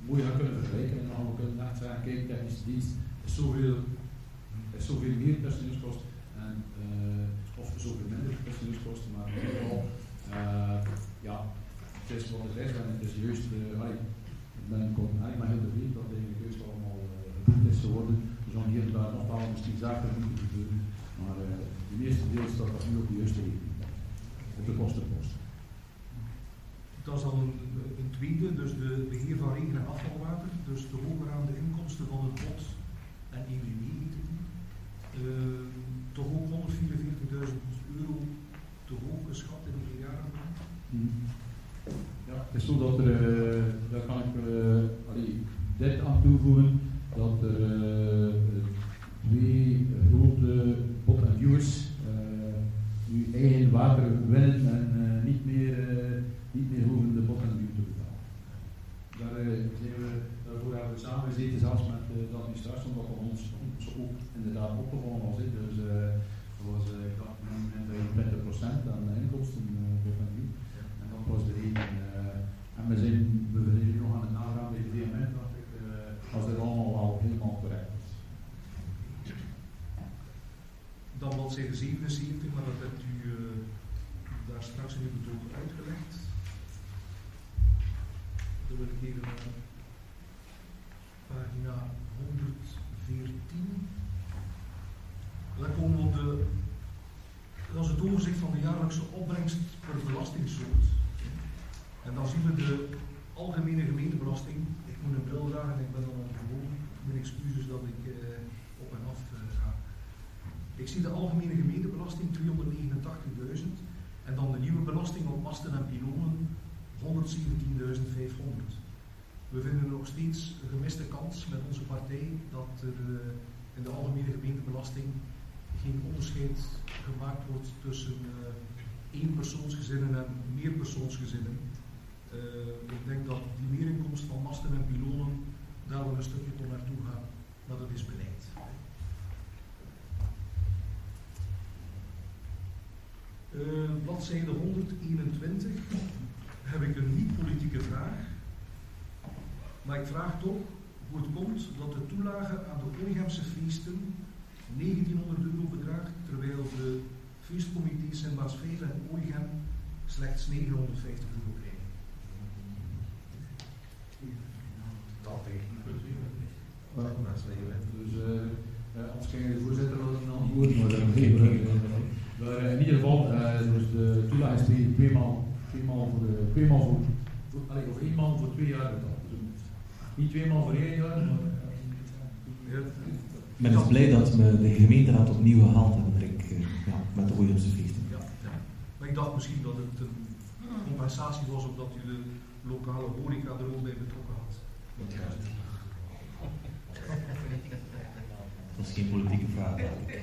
mooi gaan kunnen vergelijken. En dan gaan we kunnen echt zeggen, kijk, technische dienst is zoveel, is zoveel meer personeelskost en uh, of zoveel minder personeelskosten, maar in ieder geval, uh, ja, het is wat het is en het is juist, uh, allee, ik ben eigenlijk maar heel tevreden dat het juist allemaal uh, goed is geworden. We zullen hier en daar nog wel misschien zaken moeten gebeuren, maar uh, de eerste deel staat dat nu op de juiste richting, op de kostenpost. Dat is dan een, een tweede, dus de beheer van regen- en afvalwater, dus de hogeraande inkomsten van het B O T en E W W heette die. Uh, toch ook honderdvierenveertigduizend euro te hoog geschat in de jaren. Hmm. Ja, het is zo dat er, uh, daar kan ik uh, allee, dit aan toevoegen, dat er uh, twee grote B O T en viewers uh, nu eigen water winnen en uh, niet meer uh, niet meer hoeven de bot en de te betalen. Daar, uh, zijn we, daarvoor hebben we samen gezeten, zelfs met uh, de administratie, omdat dat ons, ons ook inderdaad opgevallen was. He. Dus uh, dat was uh, ik dacht, twintig procent aan de inkomsten uh, bot en view. En dat was de reden. Uh, en we zijn, we zijn nu nog aan het nagaan bij de V M N, dacht ik, uh, als dit allemaal wel helemaal correct is. Dan bladzijde zevenenzeventig, maar dat hebt u uh, daar straks in uw betoog uitgelegd. Dan wil ik even naar pagina honderdveertien. Daar komen we op de, dat is het overzicht van de jaarlijkse opbrengst per belastingsoort. En dan zien we de algemene gemeentebelasting. Ik moet een bril dragen en ik ben dan aan het gewoon. Mijn excuses dat ik uh, op en af uh, ga. Ik zie de algemene gemeentebelasting tweehonderdnegenentachtigduizend en dan de nieuwe belasting op masten en pylonen honderdzeventienduizend vijfhonderd. We vinden nog steeds een gemiste kans met onze partij dat er uh, in de algemene gemeentebelasting geen onderscheid gemaakt wordt tussen uh, eenpersoonsgezinnen en meerpersoonsgezinnen. Uh, ik denk dat die meerinkomst van masten en pylonen daar wel een stukje door naartoe gaan, maar dat is beleid. Uh, bladzijde honderdeenentwintig heb ik een niet-politieke vraag, maar ik vraag toch hoe het komt dat de toelage aan de Ooigemse feesten negentienhonderd euro bedraagt, terwijl de feestcomité's in Maasvijf en Ooigem slechts negenhonderdvijftig euro krijgen. Dat Dus uh, uh, als ik de voorzitter wil een antwoord, maar dat geven we. Maar uh, in ieder geval, uh, dus de toelage is twee, tweemaal, tweemaal voor de, tweemaal voor, voor allee, of eenmaal voor twee jaar betaald. Dus niet tweemaal voor één jaar, maar uh, ik ben dus blij dat we de gemeenteraad opnieuw gehaald hebben, Rick, uh, ja, met de Ooigemse feesten. Ja, ja. Maar ik dacht misschien dat het een compensatie was omdat u de lokale horeca er ook bij betrokken had. Ja. Dat is geen politieke vraag.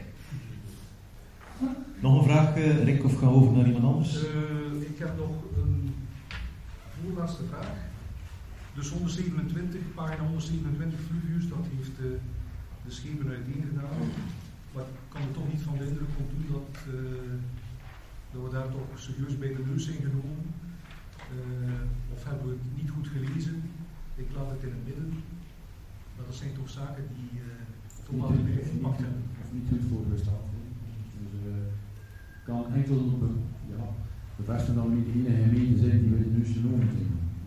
Nog een vraag, uh, Rick, of gaan we over naar iemand anders? Uh, ik heb nog een voorlaatste vraag. Dus honderdzevenentwintig, pagina honderdzevenentwintig Fluvius, dat heeft uh, de schepen uiteen gedaan. Maar ik kan er toch niet van de indruk op doen dat, uh, dat we daar toch serieus bij de neus zijn genomen. Uh, of hebben we het niet goed gelezen? Ik laat het in het midden. Maar dat zijn toch zaken die uh, toch wel een beetje impact hebben. Of niet goed voorgesteld. Dus uh, kan enkel uh, ja, bevestigen dat we niet de enige gemeente zijn die bij de neus genomen zijn.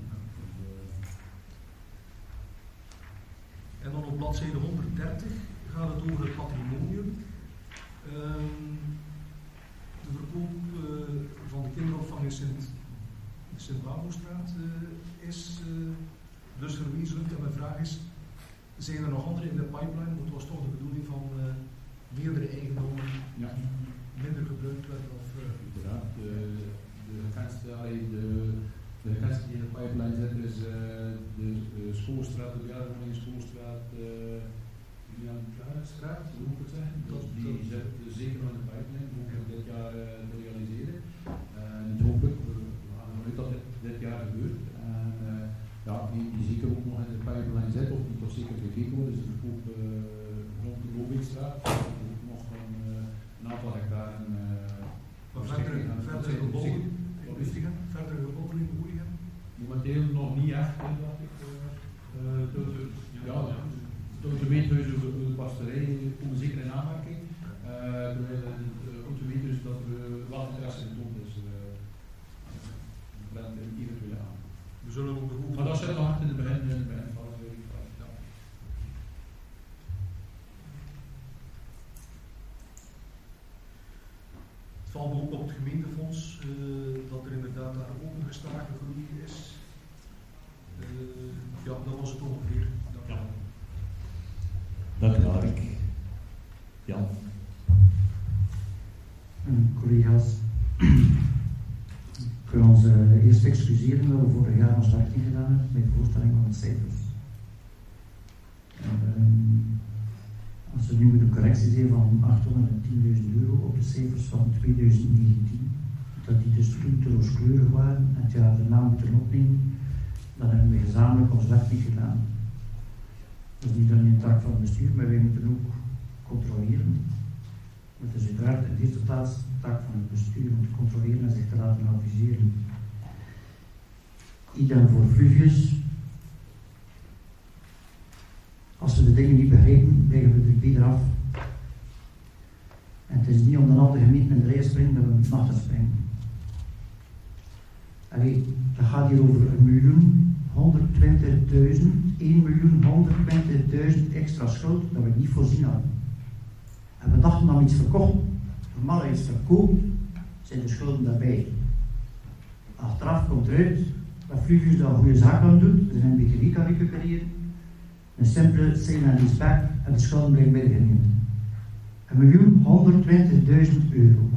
En dan op bladzijde honderddertig gaat het over het patrimonium. Um, de verkoop uh, van de kinderopvang in Sint, Sint-Babostraat uh, is uh, dus verwezenlijkt. En mijn vraag is, zijn er nog andere in de pipeline? Want het was toch de bedoeling van uh, meerdere eigendommen ja. minder gebruikt werden? Of, uh, Inderdaad, de, de gekendste, de, de gekendste die in de pipeline zit is uh, de, de schoolstraat, de bejaardenwoning schoolstraat, uh, Julian Klaarstraat, hoe moet ik het zeggen? Dat, die zit zeker nog in de pipeline, die hopen we dit jaar uh, te realiseren. Uh, niet hopelijk, we, we gaan ervan uit dat dit, dit jaar gebeurt. En uh, ja, die, die zeker ook nog in de pipeline zit, of die toch zeker gekeken wordt, is de verkoop uh, rond de Lobeekstraat. Ook nog een, uh, een aantal hectare. Uh, maar verder, verder gebouwen, verdere gebouwen in Oeigen? Momenteel nog niet echt, dacht ik. Uh, de, de, ja, ja. De automeethuizen voor de pasterij komen zeker in aanmerking. Uh, terwijl de automeethuis dat we wel interesse in toont is. Dat uh, eventueel aan. We zullen ook de Maar dat zit al hard in het begin. In het begin van de ja. Het valt me ook op het gemeentefonds uh, dat er inderdaad daar ook een gestage groei is. Uh, ja, dat was het ongeveer. Ja. Dank u wel, Rick. Jan. Collega's, ik wil ons uh, eerst excuseren dat we vorig jaar ons werk niet gedaan hebben bij de voorstelling van de cijfers. En, um, als we nu met een correctie zijn van achthonderdtienduizend euro op de cijfers van tweeduizend negentien, dat die dus toen te rooskleurig waren en het jaar daarna moeten opnemen, dan hebben we gezamenlijk ons werk niet gedaan. Dat is niet alleen een taak van het bestuur, maar wij moeten ook controleren. Het is uiteraard in de eerste plaats de taak van het bestuur om te controleren en zich te laten adviseren. Idem voor Fluvius. Als we de dingen niet begrijpen, leggen we de bieder af. En het is niet om de andere gemeenten in de rij springen dat we met nachten springen. Allee, dat gaat hier over een miljoen, honderdtwintigduizend, één miljoen, honderdtwintigduizend extra schuld dat we niet voorzien hadden. En we dachten dat we iets verkocht. Normaal iets verkoopt, zijn de schulden daarbij. Achteraf komt eruit dat Fluvius dat een goede zaak aan doet, dus een B T W kan recupereren. Een simpele sale and lease back en de schulden blijven bij de gemeente. een miljoen honderdtwintigduizend euro.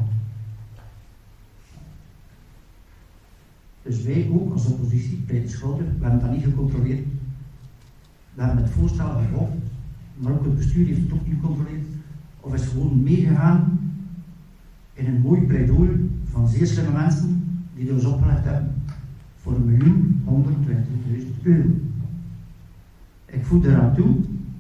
Dus wij ook als oppositie, bij de schulden, we hebben dat niet gecontroleerd. We hebben het voorstel gevolgd, maar ook het bestuur heeft het ook niet gecontroleerd. Of is gewoon meegegaan in een mooi pleidooi van zeer slimme mensen die er ons opgelegd hebben voor een miljoen honderdtwintigduizend euro. Ik voeg eraan toe,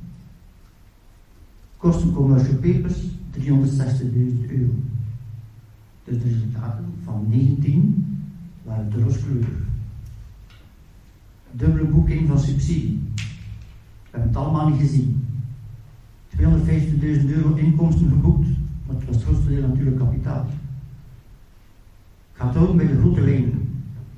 kosten commercial papers driehonderdzestigduizend euro. Dus de resultaten van negentien waren te rooskleurig. Dubbele boeking van subsidie. We hebben het allemaal niet gezien. tweehonderdvijftigduizend euro inkomsten geboekt, maar het was het grootste deel natuurlijk kapitaal. Ik ga het houden bij de grote lijnen.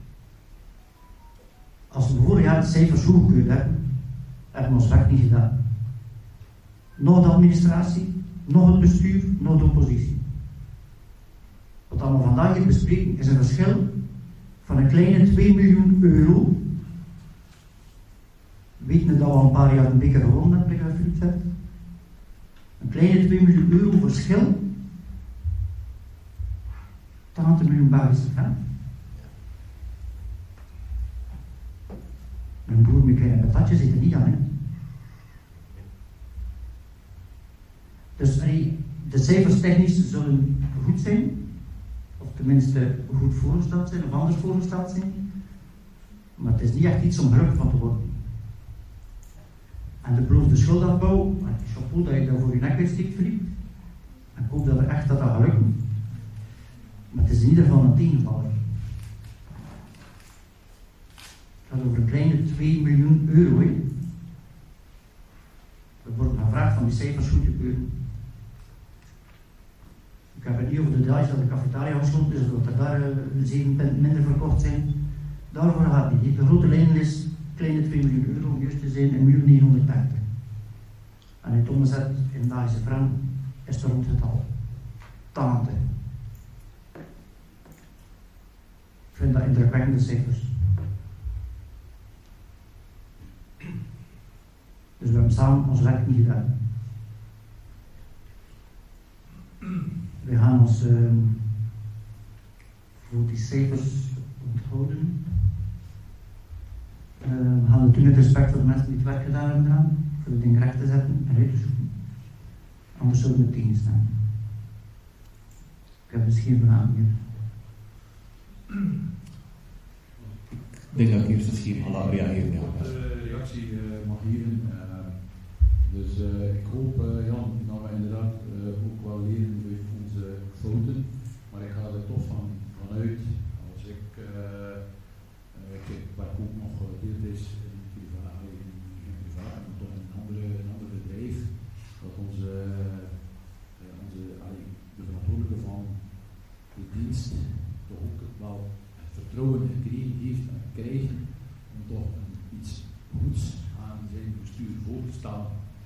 Als we vorig jaar de cijfers goedgekeurd hebben, hebben we ons werk niet gedaan. Nog de administratie, nog het bestuur, nog de oppositie. Wat we vandaag hier bespreken is een verschil van een kleine twee miljoen euro. Weten dat we al een paar jaar een beker gewonnen hebben, ik heb het gezegd. Een kleine twee miljoen euro verschil. tachtig miljoen Belgische frank. Een boer met kleine patatjes zit er niet aan, hè. Dus allee, de cijfers technisch zullen goed zijn, of tenminste goed voorgesteld zijn, of anders voorgesteld zijn, maar het is niet echt iets om gelukkig van te worden. En de beloofde schuldafbouw, chapeau dat je dat voor je nek uitsteekt, Philippe. En ik hoop dat er echt dat gaat lukken. Maar het is in ieder geval een tegenvaller. Het gaat over een kleine twee miljoen euro. He. Er wordt gevraagd van die cijfers goed te keuren. Ik heb het niet over de details dat de cafetaria gesloten is, dat er daar uh, zeven punten minder verkocht zijn. Daarvoor gaat het niet. De grote lijn is kleine twee miljoen euro, om juist te zijn, een miljoen negenhonderddertig. En het omzet in Belgische frank is er rond het al. tachtig. Ik vind dat indrukwekkende cijfers. Dus we hebben samen ons werk niet gedaan. We gaan ons uh, voor die cijfers onthouden. Uh, we gaan het doen met respect voor de mensen die het werk gedaan hebben gedaan, voor de dingen recht te zetten en uit te zoeken. Anders zullen we tegenstaan. Ik heb dus geen vraag meer. Ik denk dat ik eerst eens hier al reageren. Ja. De reactie uh, mag hierin. Uh, dus uh, ik hoop, uh, Jan, dat we inderdaad uh, ook wel leren uit onze fouten. Maar ik ga er toch van, vanuit, als ik uh, uh, kijk, waar ook nog deeltijds in dienst toch ook wel het vertrouwen gekregen heeft en krijgen om toch een, iets goeds aan zijn bestuur voor te stellen.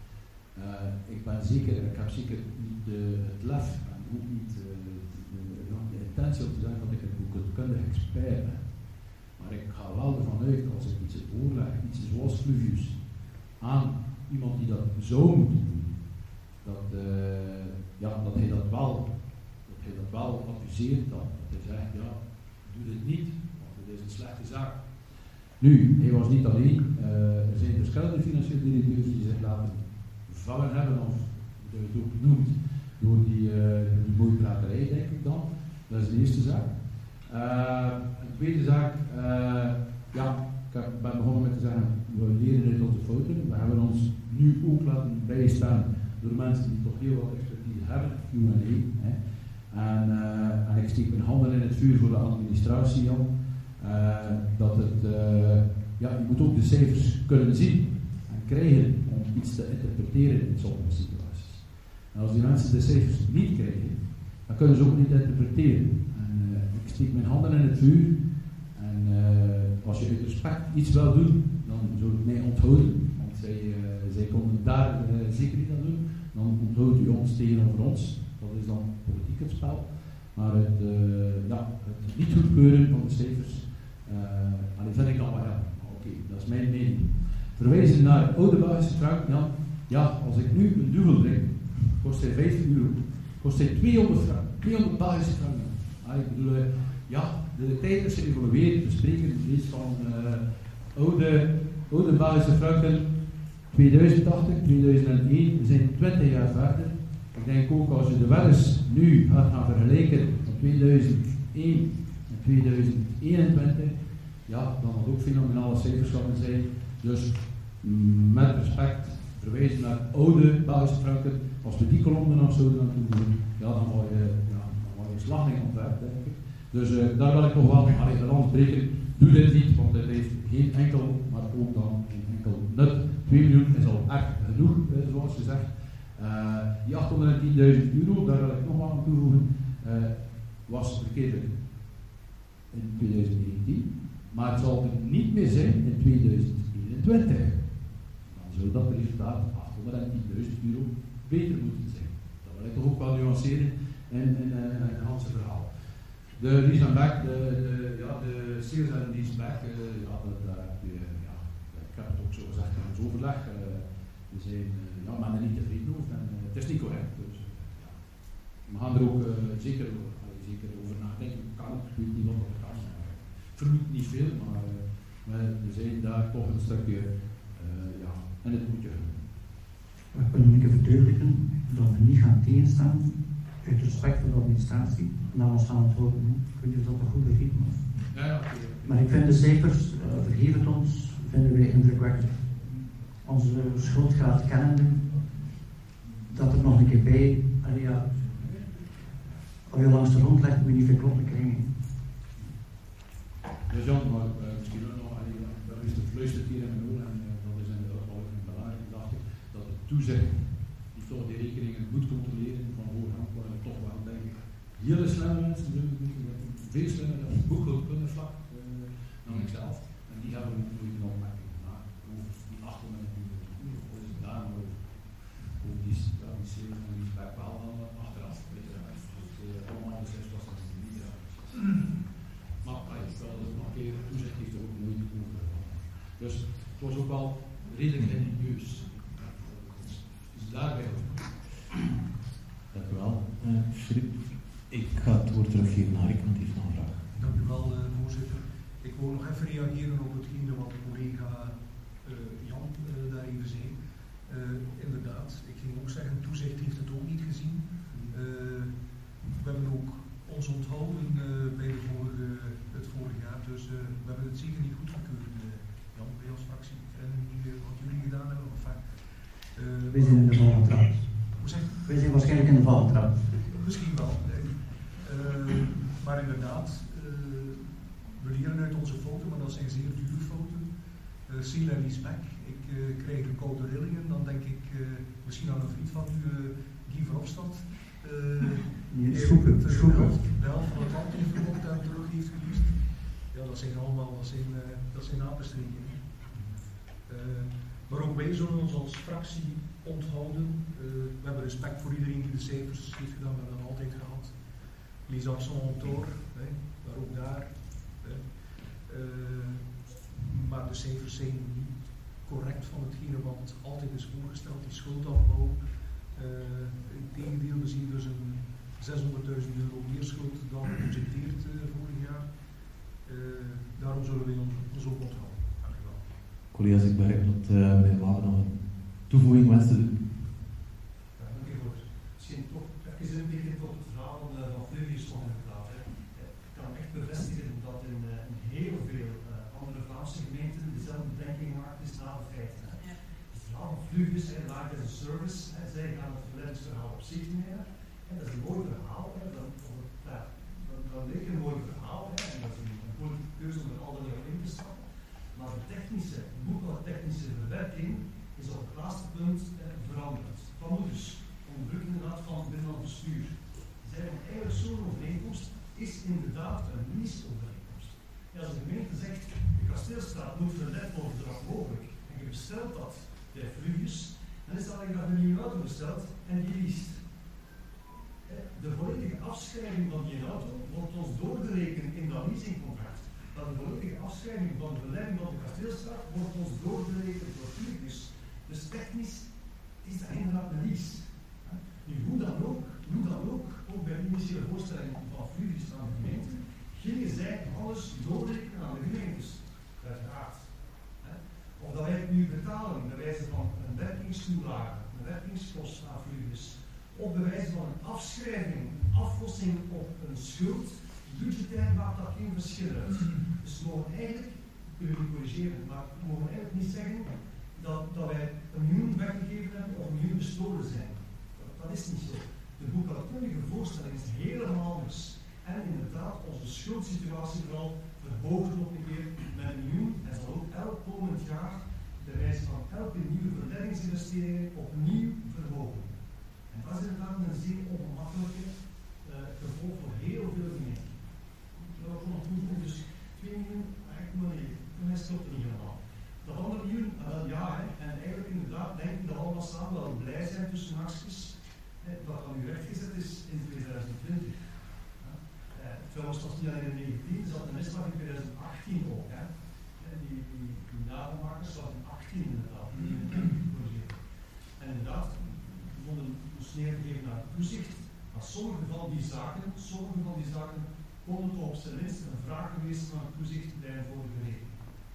Uh, ik ben zeker, ik heb zeker niet de, het lef en ook niet uh, de, de, de intentie om te zeggen dat ik een boekhoudkundig expert ben. Maar ik ga wel ervan uit, als ik iets voorleg, iets zoals Fluvius, aan iemand die dat zou moeten doen, dat, uh, ja, dat hij dat wel, dat hij dat wel adviseert dan. Dat hij zegt, ja, doe dit niet, want het is een slechte zaak. Nu, hij was niet alleen, uh, er zijn verschillende financiële directeurs die zich laten vallen hebben, of hoe je het ook noemt, door die, uh, die mooie praterij, denk ik dan. Dat is de eerste zaak. Uh, een tweede zaak, uh, ja, ik ben begonnen met te zeggen, we leren uit onze fouten. We hebben ons nu ook laten bijstaan door mensen die toch heel wat expertise hebben, Q en A. En, uh, en ik steek mijn handen in het vuur voor de administratie, Jan. Uh, dat het, uh, ja, je moet ook de cijfers kunnen zien en krijgen om iets te interpreteren in sommige situaties. En als die mensen de cijfers niet krijgen, dan kunnen ze ook niet interpreteren. En, uh, ik steek mijn handen in het vuur en uh, als je uit respect iets wil doen, dan zou ik mij onthouden, want zij, uh, zij konden daar uh, zeker niet aan doen. Dan onthoudt u ons tegenover ons, dat is dan politiek het spel. Maar het, uh, ja, het niet goedkeuren van de cijfers, uh, dat vind ik dan wel ja. Oké, okay, dat is mijn mening. Verwijzen naar oude Belgische frank, ja, ja, als ik nu een duvel drink, kost hij vijf euro, kost hij tweehonderd frank, tweehonderd Belgische frank. Ah, ik bedoel, uh, ja, de tijd is geëvolueerd, we spreken iets van uh, oude, oude Belgische franken, tweeduizend acht, tweeduizend één, we zijn twintig jaar verder. Ik denk ook als je de wel eens nu gaat gaan vergelijken van tweeduizend één en tweeduizend eenentwintig, ja, dan had ook fenomenale cijfers kunnen zijn. Dus mm, met respect verwijzen naar oude Belgische franken. Als we die kolommen nog zouden aan toevoegen, ja, dan word je, ja, dan word je slag in ontwerp, denk ik. Dus uh, daar wil ik nog wel aan de land breken. Doe dit niet, want het heeft geen enkel, maar ook dan geen enkel nut. twee miljoen is al echt genoeg, uh, zoals gezegd. Uh, die achthonderdtienduizend euro, daar wil ik nog wel aan toevoegen, uh, was verkeerd in tweeduizend negentien, maar het zal er niet meer zijn in tweeduizend eenentwintig. Dan zou dat resultaat achthonderdtienduizend euro beter moeten zijn. Dat wil ik toch ook wel nuanceren in, in, in, in het hele verhaal. De lease and back, de, de, ja, de sales en lease back, uh, ja, daar heb je, ja, ik heb het ook zo gezegd in ons overleg. Uh, we zijn uh, ja, maar er niet tevreden over en uh, het is niet correct. Dus, uh, ja. We gaan er ook uh, zeker, uh, zeker over nadenken. Kan ook, ik weet niet wat dat kan. Ik vermoed niet veel, maar uh, we zijn daar toch een stukje uh, ja, in het goedje. We kunnen een keer verduidelijken dat we niet gaan tegenstaan uit respect voor de administratie, naar ons gaan onthouden. Ik weet niet of dat een goed begrepen was. Ja, ja, okay. Maar ik vind de cijfers, uh, vergeef het ons, vinden wij indrukwekkend. Onze schuldgraad kennende, dat er nog een keer bij, allee, ja, als je langs de grond legt, moet je niet veel kloppen krijgen. Dus Jan, maar uh, misschien ook nog, allee, dat is de fluistert hier in mijn oor en uh, dat is inderdaad wel een belangrijk, dacht ik, dat het toezicht die toch die rekeningen moet controleren van voorhand, waar er toch wel, denk ik, hele slimme mensen doen, veel slimmer dan het boekhoudkundig vlak uh, dan ikzelf. En die hebben we moeten nog opmerking gemaakt over die achthonderdtienduizend euro. Wat is het daar nou over? Over die stabilisering en die back wel dan achteraf. Weet je, dat is allemaal beslist was dat het niet raar is. Maar ik stel dat nog een keer, toezicht heeft er ook nooit over. Dus het was ook wel redelijk ingenieus. Dus daarbij ook. Dank u wel. Uh, Filip, ik ga het woord teruggeven naar Rick, want die heeft nog een vraag. Dank u wel, uh, voorzitter. Ik wil nog even reageren op hetgene wat de collega uh, Jan uh, daar even zei. Uh, inderdaad, ik ging ook zeggen, toezicht heeft het ook niet gezien. Uh, we hebben ook ons onthouden uh, bij de vorige, het vorig jaar, dus uh, we hebben het zeker niet goedgekeurd. Uh, Jan, bij als fractie, en uh, wat jullie gedaan hebben. Enfin, uh, Wij zijn in de val getrapt. Hoe zeg je? Wij zijn waarschijnlijk in de val getrapt. Misschien wel. Uh, maar inderdaad, uh, we leren uit onze fouten, maar dat zijn zeer dure fouten. Uh, Seal en respect. Ik uh, krijg de koude rillingen, dan denk ik uh, misschien aan een vriend van u, uh, Guy Verhofstadt. Uh, Nee, schoepen, de, schoepen. helft, de helft van het land maar ook wij zullen ons als fractie onthouden. Uh, we hebben respect voor iedereen die de cijfers heeft gedaan, we hebben dat altijd gehad. Les absents auteur, maar ook daar. Uh, maar de cijfers zijn niet correct van hetgene wat altijd is voorgesteld, die schuldafbouw. Uh, Integendeel, we zien dus een zeshonderdduizend euro meer schuld dan gebudgeteerd uh, vorig jaar. Uh, daarom zullen we ons, ons ook onthouden. Dank u wel. Collega's, ik begrijp dat uh, meneer Laven nog een toevoeging wenst te doen. Ja, dank u voor. Misschien toch even een beetje tot het verhaal van, uh, van Fleurius nog inderdaad. Hè. Ik kan echt bevestigen dat in, uh, in heel veel uh, andere Vlaamse gemeenten dezelfde bedenking gemaakt is na de feiten. Hè. Het verhaal van Fleurius, Light as a Service, hè, zij gaan het verleidingsverhaal op zich nemen. En dat is een mooi verhaal, hè. Dan, ja, dan, dan ligt een mooi verhaal, hè. En dat is een, een politieke keuze om er al dan in te stappen. Maar de technische, boekhoudtechnische verwerking is op het laatste punt eh, veranderd. Van moet dus onder druk inderdaad van het binnenland bestuur. Zij van eigenlijk zo'n overeenkomst is inderdaad een leaseovereenkomst. Ja, als de gemeente zegt, de Kasteelstraat moet verlet worden zo mogelijk, en je bestelt dat bij Fluvius, dan is dat eigenlijk dat je een nieuwe auto bestelt en die leest. De volledige afschrijving van die auto wordt ons doorgerekend in dat leasingcontract. Maar de volledige afschrijving van de verleiding van de Kasteelstraat wordt ons doorgerekend door Fluvius. Dus technisch is dat inderdaad een lease. Nu, hoe dan ook, hoe dan ook, ook bij de initiële voorstelling van Fluvius aan de gemeente, gingen zij alles doorrekenen aan de gemeentes. Uiteraard. Of dat wij het nu betalen bij wijze van een werkingstoelage, een werkingskost aan Fluvius, of bij wijze van een afschrijving, een aflossing op een schuld, budgetair maakt dat geen verschil uit. Dus we mogen eigenlijk, kunnen we corrigeren, maar we mogen eigenlijk niet zeggen dat, dat wij een miljoen weggegeven hebben of een miljoen bestolen zijn. Dat, dat is niet zo. De boekhoudkundige voorstelling is helemaal anders. En inderdaad, onze schuldsituatie vooral verhoogt nog een keer met een miljoen en zal ook elk komend jaar bij wijze van elke nieuwe verleggingsinvestering opnieuw verhogen. En dat is inderdaad een zeer ongemakkelijke uh, gevolg voor heel veel gemeenten. Ik wil ook nog toevoegen, dus twee miljoen, eigenlijk maar niet. Voor mij stopt het niet helemaal. Dat andere miljoen, uh, ja, hè, en eigenlijk inderdaad denk ik dat we allemaal samen wel blij zijn tussen acties, hè, dat dat nu rechtgezet is in tweeduizend twintig. Ja. Uh, trouwens, was niet alleen in negentien, er zat een misslag in tweeduizend achttien ook. Hè. Die, die, die nadenmakers zat in achttien inderdaad, en inderdaad, we vonden ons neergegeven naar toezicht, maar sommige van die zaken, sommige van die zaken konden toch op zijn minst een vraag geweest van het toezicht bij een vorige rekening.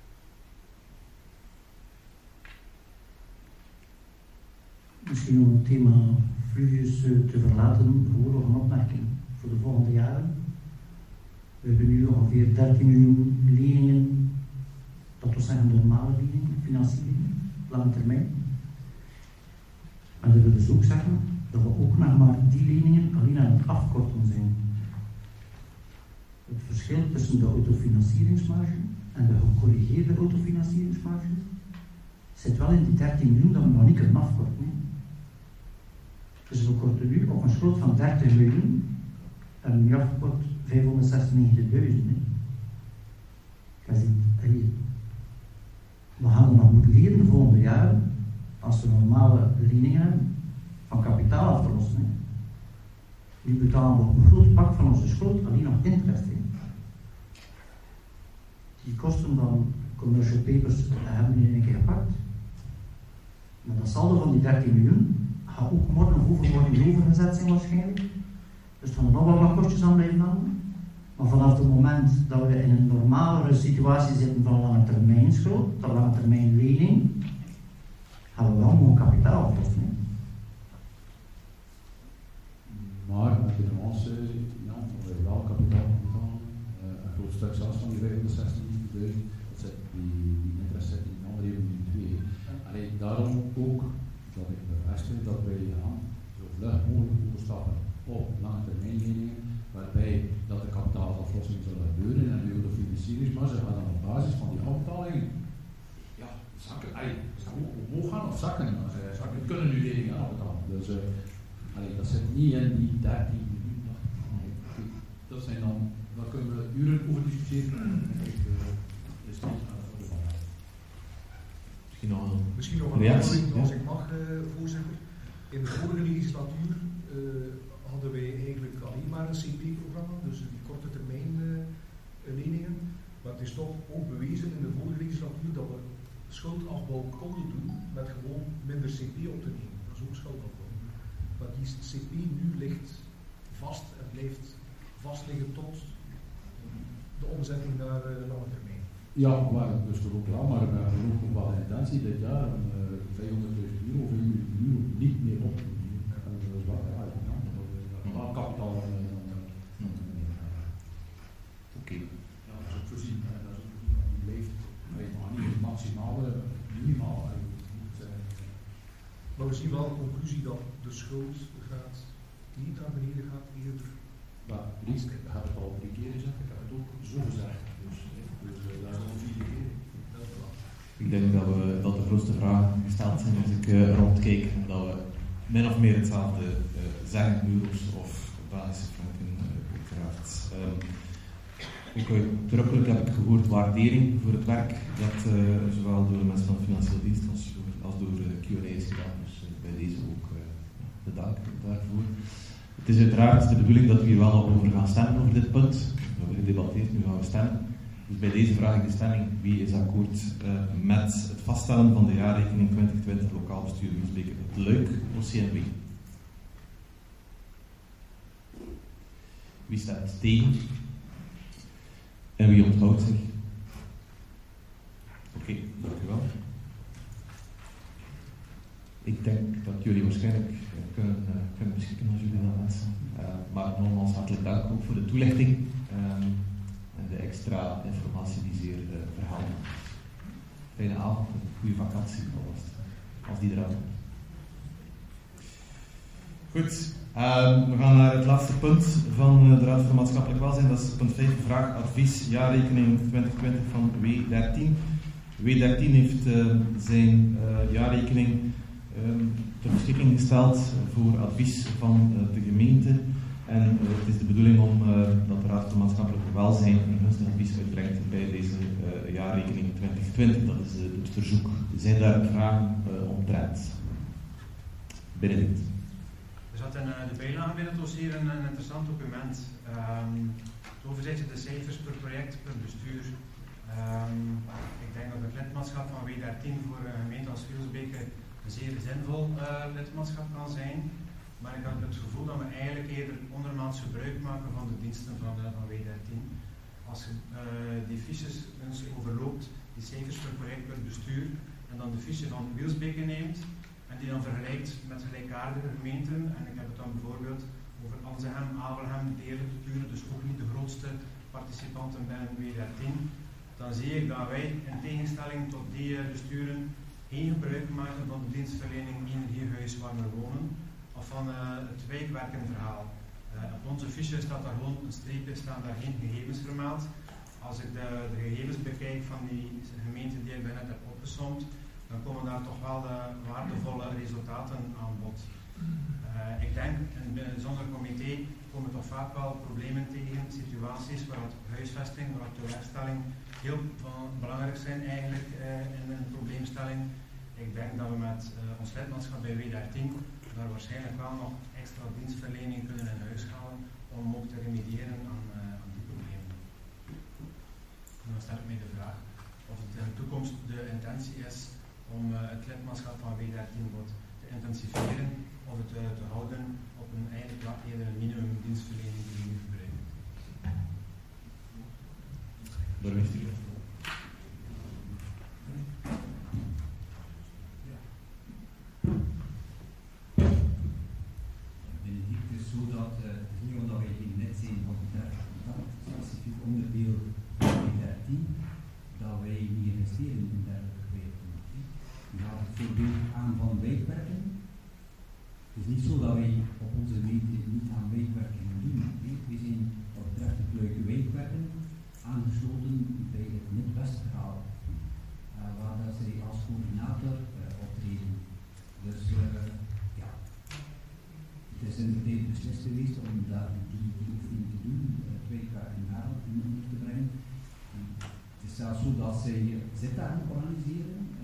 Misschien om het thema Fluvius te verlaten, gewoon nog een opmerking voor de volgende jaren. We hebben nu ongeveer dertien miljoen leningen, dat wil zeggen normale leningen, financiering, lange termijn. Maar dat wil dus ook zeggen dat we ook nog maar die leningen alleen aan het afkorten zijn. Het verschil tussen de autofinancieringsmarge en de gecorrigeerde autofinancieringsmarge zit wel in die dertien miljoen dat we nog niet kunnen afkorten. Dus we korten nu op een schuld van dertig miljoen en nu afgekort vijfhonderdzesennegentigduizend. We gaan er nog moeten leren de volgende jaren, als we normale leningen hebben, van kapitaal af te lossen. Nu betalen we op een groot pak van onze schuld alleen nog interest in. Die kosten van commercial papers hebben we in één keer gepakt. Maar dat saldo van die dertien miljoen gaat ook morgen of overmorgen overgezet zijn waarschijnlijk. Dus er gaan er nog wel wat kostjes aan blijven hangen. Maar vanaf het moment dat we in een normalere situatie zitten van lange termijn schuld, van lange termijn lening, gaan we wel mooi kapitaal aflossen. Maar met de nuance, ja, dat we wel kapitaal betalen. Uh, een groot stuk zelfs van die vijfhonderdzesentigduizend, dat zit die, die interesse zit in andere even die twee. Alleen daarom ook dat ik bevestig dat wij gaan zo vlug mogelijk overstappen op lange termijn leningen, waarbij dat de kapitaalaflossing zal gebeuren en de autofinancieringsmarge gaat dan op basis van die afbetalingen ja, zakken, ay, omhoog gaan of zakken, maar uh, zakken kunnen nu leningen afbetalen. Dus uh, allee, dat zit niet in die dertien miljoen. Dat zijn dan, daar kunnen we uren over discussiëren. Dat is niet aan de orde van. Misschien nog Misschien nog een Reactie, aanvulling, als ja. ik mag, uh, voorzitter. In de vorige legislatuur uh, hadden wij eigenlijk alleen maar een C P-programma, dus die korte termijn uh, leningen. Maar het is toch ook bewezen in de vorige legislatuur dat we schuldafbouw konden doen met gewoon minder C P op te nemen. Dat is ook schuldafbouw. Maar die C P nu ligt vast en blijft vast liggen tot de omzetting naar uh, lange termijn. Ja, maar dus toch ook wel, maar we hebben ook nog wel de intentie dit jaar een uh, vijfhonderdduizend euro voor u nu niet meer op te nemen. En dat is wel ja, ja, dat kapitaal. Uh, Oké. Ja, dat is ook voorzien. Hè. Dat is ook voorzien. Die leeft maar niet het maximale, minimaal. Maar we zien wel de conclusie dat de schuld gaat niet naar beneden gaat, eerder. Maar Ries, ik heb het al drie keer gezegd, ik heb het ook zo gezegd. Dus, dus uh, dat is al vier keer. Ik denk dat, we, dat de grootste vragen gesteld zijn als ik uh, rondkeek en dat we min of meer hetzelfde uh, zeggen, euro's of Belgische franken, uh, uiteraard. Um, ik, uh, teruggelijk heb ik gehoord waardering voor het werk dat uh, zowel door de mensen van de financiële dienst als door, als door uh, Q en A is gedaan. Dus uh, bij deze ook uh, de dank daarvoor. Het is uiteraard de bedoeling dat we hier wel nog over gaan stemmen over dit punt. We hebben gedebatteerd, nu gaan we stemmen. Dus bij deze vraag ik de stemming, wie is akkoord uh, met het vaststellen van de jaarrekening twintig twintig lokaal bestuur Wielsbeke het Luik O C M W? Wie staat tegen? En wie onthoudt zich? Oké, okay, dank u wel. Ik denk dat jullie waarschijnlijk kunnen, uh, kunnen beschikken als jullie dat wensen. Uh, maar nogmaals hartelijk dank ook voor de toelichting um, en de extra informatie die zeer uh, verhelderend is. Fijne avond en goede vakantie alvast, als die eraan komt. Goed, um, we gaan naar het laatste punt van uh, de Raad voor Maatschappelijk Welzijn. Dat is punt vijf, vraag advies, jaarrekening twintig twintig van W dertien. W dertien heeft uh, zijn uh, jaarrekening Um, ter beschikking gesteld voor advies van uh, de gemeente. En uh, het is de bedoeling om uh, dat de Raad voor Maatschappelijk Welzijn een gunstig advies uitbrengt bij deze uh, jaarrekening twintig twintig. Dat is uh, het verzoek. Zijn daar vragen uh, omtrent? Benedict. Er zat in uh, de bijlage bij het dossier een, een interessant document. Um, het overzichtje de cijfers per project, per bestuur. Um, ik denk dat het lidmaatschap van W dertien voor een gemeente als Wielsbeke een zeer zinvol uh, lidmaatschap kan zijn, maar ik had het gevoel dat we eigenlijk eerder ondermaats gebruik maken van de diensten van, uh, van W dertien. Als je uh, die fiches eens overloopt, die cijfers per project per bestuur, en dan de fiche van Wielsbeke neemt, en die dan vergelijkt met gelijkaardige gemeenten, en ik heb het dan bijvoorbeeld over Anzegem, Avelgem, Deerlijk, Turen, dus ook niet de grootste participanten binnen W dertien, dan zie ik dat wij in tegenstelling tot die uh, besturen geen gebruik maken van de dienstverlening in het huis waar we wonen, of van uh, het wijkwerkenverhaal. Uh, op onze fiche staat daar gewoon een streepje, staan daar geen gegevens vermeld. Als ik de, de gegevens bekijk van die gemeenten die ik net heb opgesomd, dan komen daar toch wel de waardevolle resultaten aan bod. Uh, ik denk, in binnen het bijzonder comité komen toch vaak wel problemen tegen, situaties waar het huisvesting, waar het tewerkstelling heel belangrijk zijn eigenlijk uh, in een probleemstelling. Ik denk dat we met uh, ons lidmaatschap bij W dertien daar waarschijnlijk wel nog extra dienstverlening kunnen in huis halen om ook te remediëren aan, uh, aan die problemen. En dan stel ik mij de vraag of het in de toekomst de intentie is om uh, het lidmaatschap van W dertien wat te intensiveren of het uh, te houden op een eigenlijk wat eerder een minimum dienstverlening die we nu gebruiken. Burgemeester. Het is zo dat uh, het is niet omdat wij geen lid zijn van het specifiek onderdeel van W dertien, dat wij niet investeren in dergelijke projecten. Je gaat het voorbeeld aan van wijkwerken. Het is niet zo dat wij op onze gemeente niet aan wijkwerken doen. Nee, we zijn wat betreft het leuke wijkwerken aangesloten bij het Midwestverhaal, uh, waar dat zij als coördinator uh, optreden. Dus uh, ja, het is in de tijd beslist geweest om daar die, die oefening te doen, uh, het wijkwerken naar onder te brengen. Uh, het is zelfs zo dat zij zitdagen organiseren uh, in de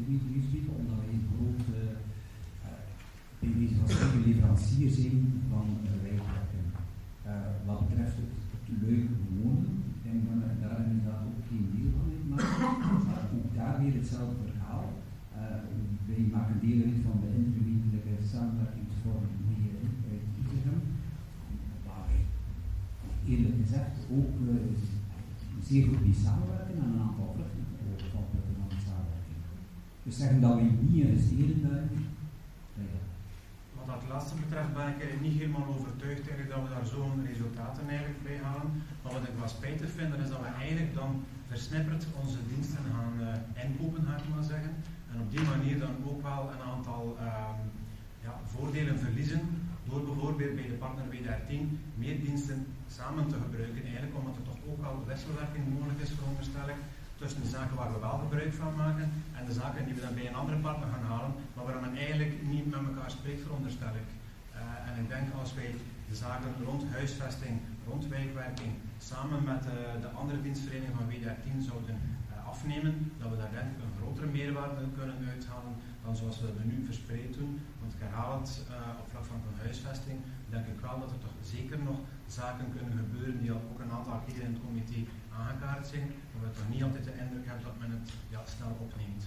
energieleveringsbrief, omdat wij een grote bij deze van leverancier zijn van uh, wijkwerken. Uh, wat betreft het, het leuke wonen, ik denk dat we daar inderdaad ook geen deel van uitmaken, maar ook daar weer hetzelfde verhaal. Uh, wij maken deel uit van de intergemeentelijke samenwerkingsvorm hier uit Isegem, waar wij eerlijk gezegd ook uh, zeer goed mee samenwerken en een aantal vruchten overvatten van de samenwerking. Dus zeggen dat wij niet investeren daarin. Wat dat laatste betreft ben ik eigenlijk niet helemaal overtuigd eigenlijk dat we daar zo'n resultaten eigenlijk bij halen. Maar wat ik wel spijtig vind, is dat we eigenlijk dan versnipperd onze diensten gaan uh, inkopen, ga ik maar zeggen. En op die manier dan ook wel een aantal uh, ja, voordelen verliezen door bijvoorbeeld bij de partner W dertien meer diensten samen te gebruiken. Eigenlijk omdat er toch ook al wisselwerking mogelijk is, veronderstel ik, tussen de zaken waar we wel gebruik van maken en de zaken die we dan bij een andere partner gaan halen, maar waar men eigenlijk niet met elkaar spreekt, veronderstel ik. Uh, en ik denk als wij de zaken rond huisvesting, rond wijkwerking, samen met uh, de andere dienstverlening van W dertien zouden uh, afnemen, dat we daar denk ik een grotere meerwaarde kunnen uithalen dan zoals we dat nu verspreid doen. Want ik herhaal het, uh, op vlak van huisvesting, denk ik wel dat er toch zeker nog zaken kunnen gebeuren die al ook een aantal keren in het comité aangekaart zijn, maar we toch niet altijd de indruk hebben dat men het ja, snel opneemt.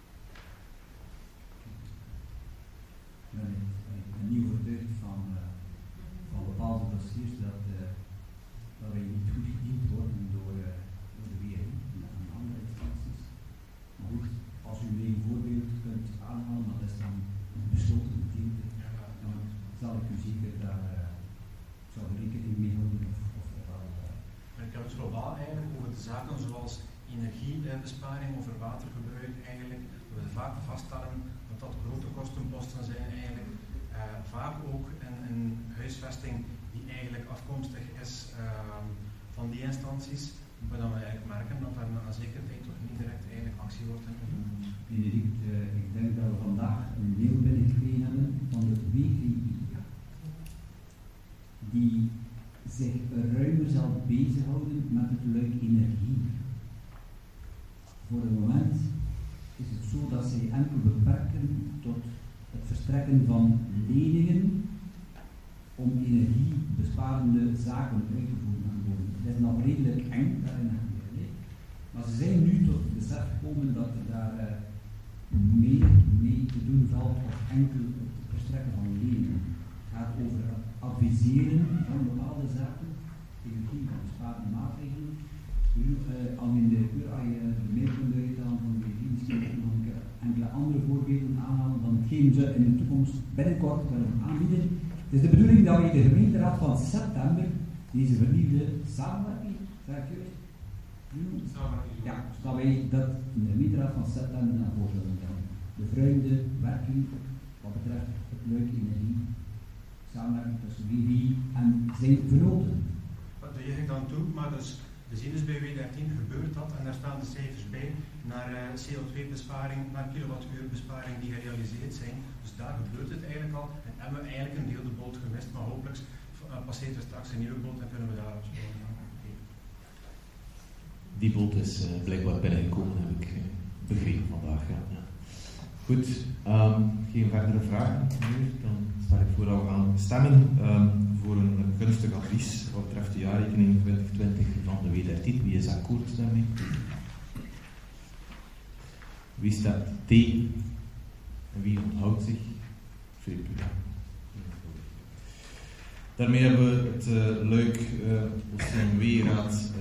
Nee, ik ben niet overtuigd van, uh, van bepaalde dossiers dat, uh, dat wij niet goed gediend worden door, uh, door de W R I en andere instanties. Maar goed, als u een voorbeeld kunt aanhalen, dat is dan een besloten gedeelte, dan zal ik u zeker daar uh, zou er rekening mee houden of, of er al. Uh, Ik heb het globaal eigenlijk over de zaken zoals energiebesparing, over watergebruik eigenlijk, dat we vaak vaststellen dat dat grote kostenposten zijn eigenlijk. Uh, vaak ook een, een huisvesting die eigenlijk afkomstig is uh, van die instanties, maar dan we eigenlijk merken dat er na zekere tijd toch niet direct eigenlijk actie wordt ondernomen. Benedict, uh, ik denk dat we vandaag een mail binnengekregen hebben van de W V I, die zich ruimer zal bezighouden met het luik energie. Voor het moment is het zo dat zij enkel beperken tot het verstrekken van leningen om energiebesparende zaken uit te voeren. Het is nog redelijk eng, daarin heb je gelijk. Maar ze zijn nu tot het besef gekomen dat er daar uh, meer mee te doen valt of enkel het verstrekken van leningen. Het gaat over het adviseren van bepaalde zaken, energie van besparende maatregelen. U, uh, al in de keur, als je de mail kunt uithalen van de dienst, nog enkele andere voorbeelden aanhalen van hetgeen ze in de toekomst binnenkort kunnen aanbieden. Het is de bedoeling dat we in de gemeenteraad van september deze vernieuwde samenwerking, zeg ik juist? Ja, dat wij dat in de gemeenteraad van september naar voren zullen brengen. De verruimde werking wat betreft het leuke energie, samenwerking tussen W V I en zijn vernoten. Dat deed ik dan toe, maar dus we zien dus bij W dertien gebeurt dat en daar staan de cijfers bij naar uh, C O twee besparing, naar kilowattuur besparing die gerealiseerd zijn. Dus daar gebeurt het eigenlijk al en hebben we eigenlijk een deel de boot gemist, maar hopelijk uh, passeert er straks een nieuwe boot en kunnen we daar op spelen. Die boot is uh, blijkbaar binnengekomen, heb ik uh, begrepen vandaag. Ja. Ja. Goed, um, geen verdere vragen meer. Dan stel ik voor dat we gaan stemmen um, voor een gunstig advies wat betreft de jaarrekening twintig twintig van de W dertien. Wie is akkoord daarmee? Wie staat tegen? En wie onthoudt zich? Philippe. Daarmee hebben we het uh, Luik uh, O C M W-raad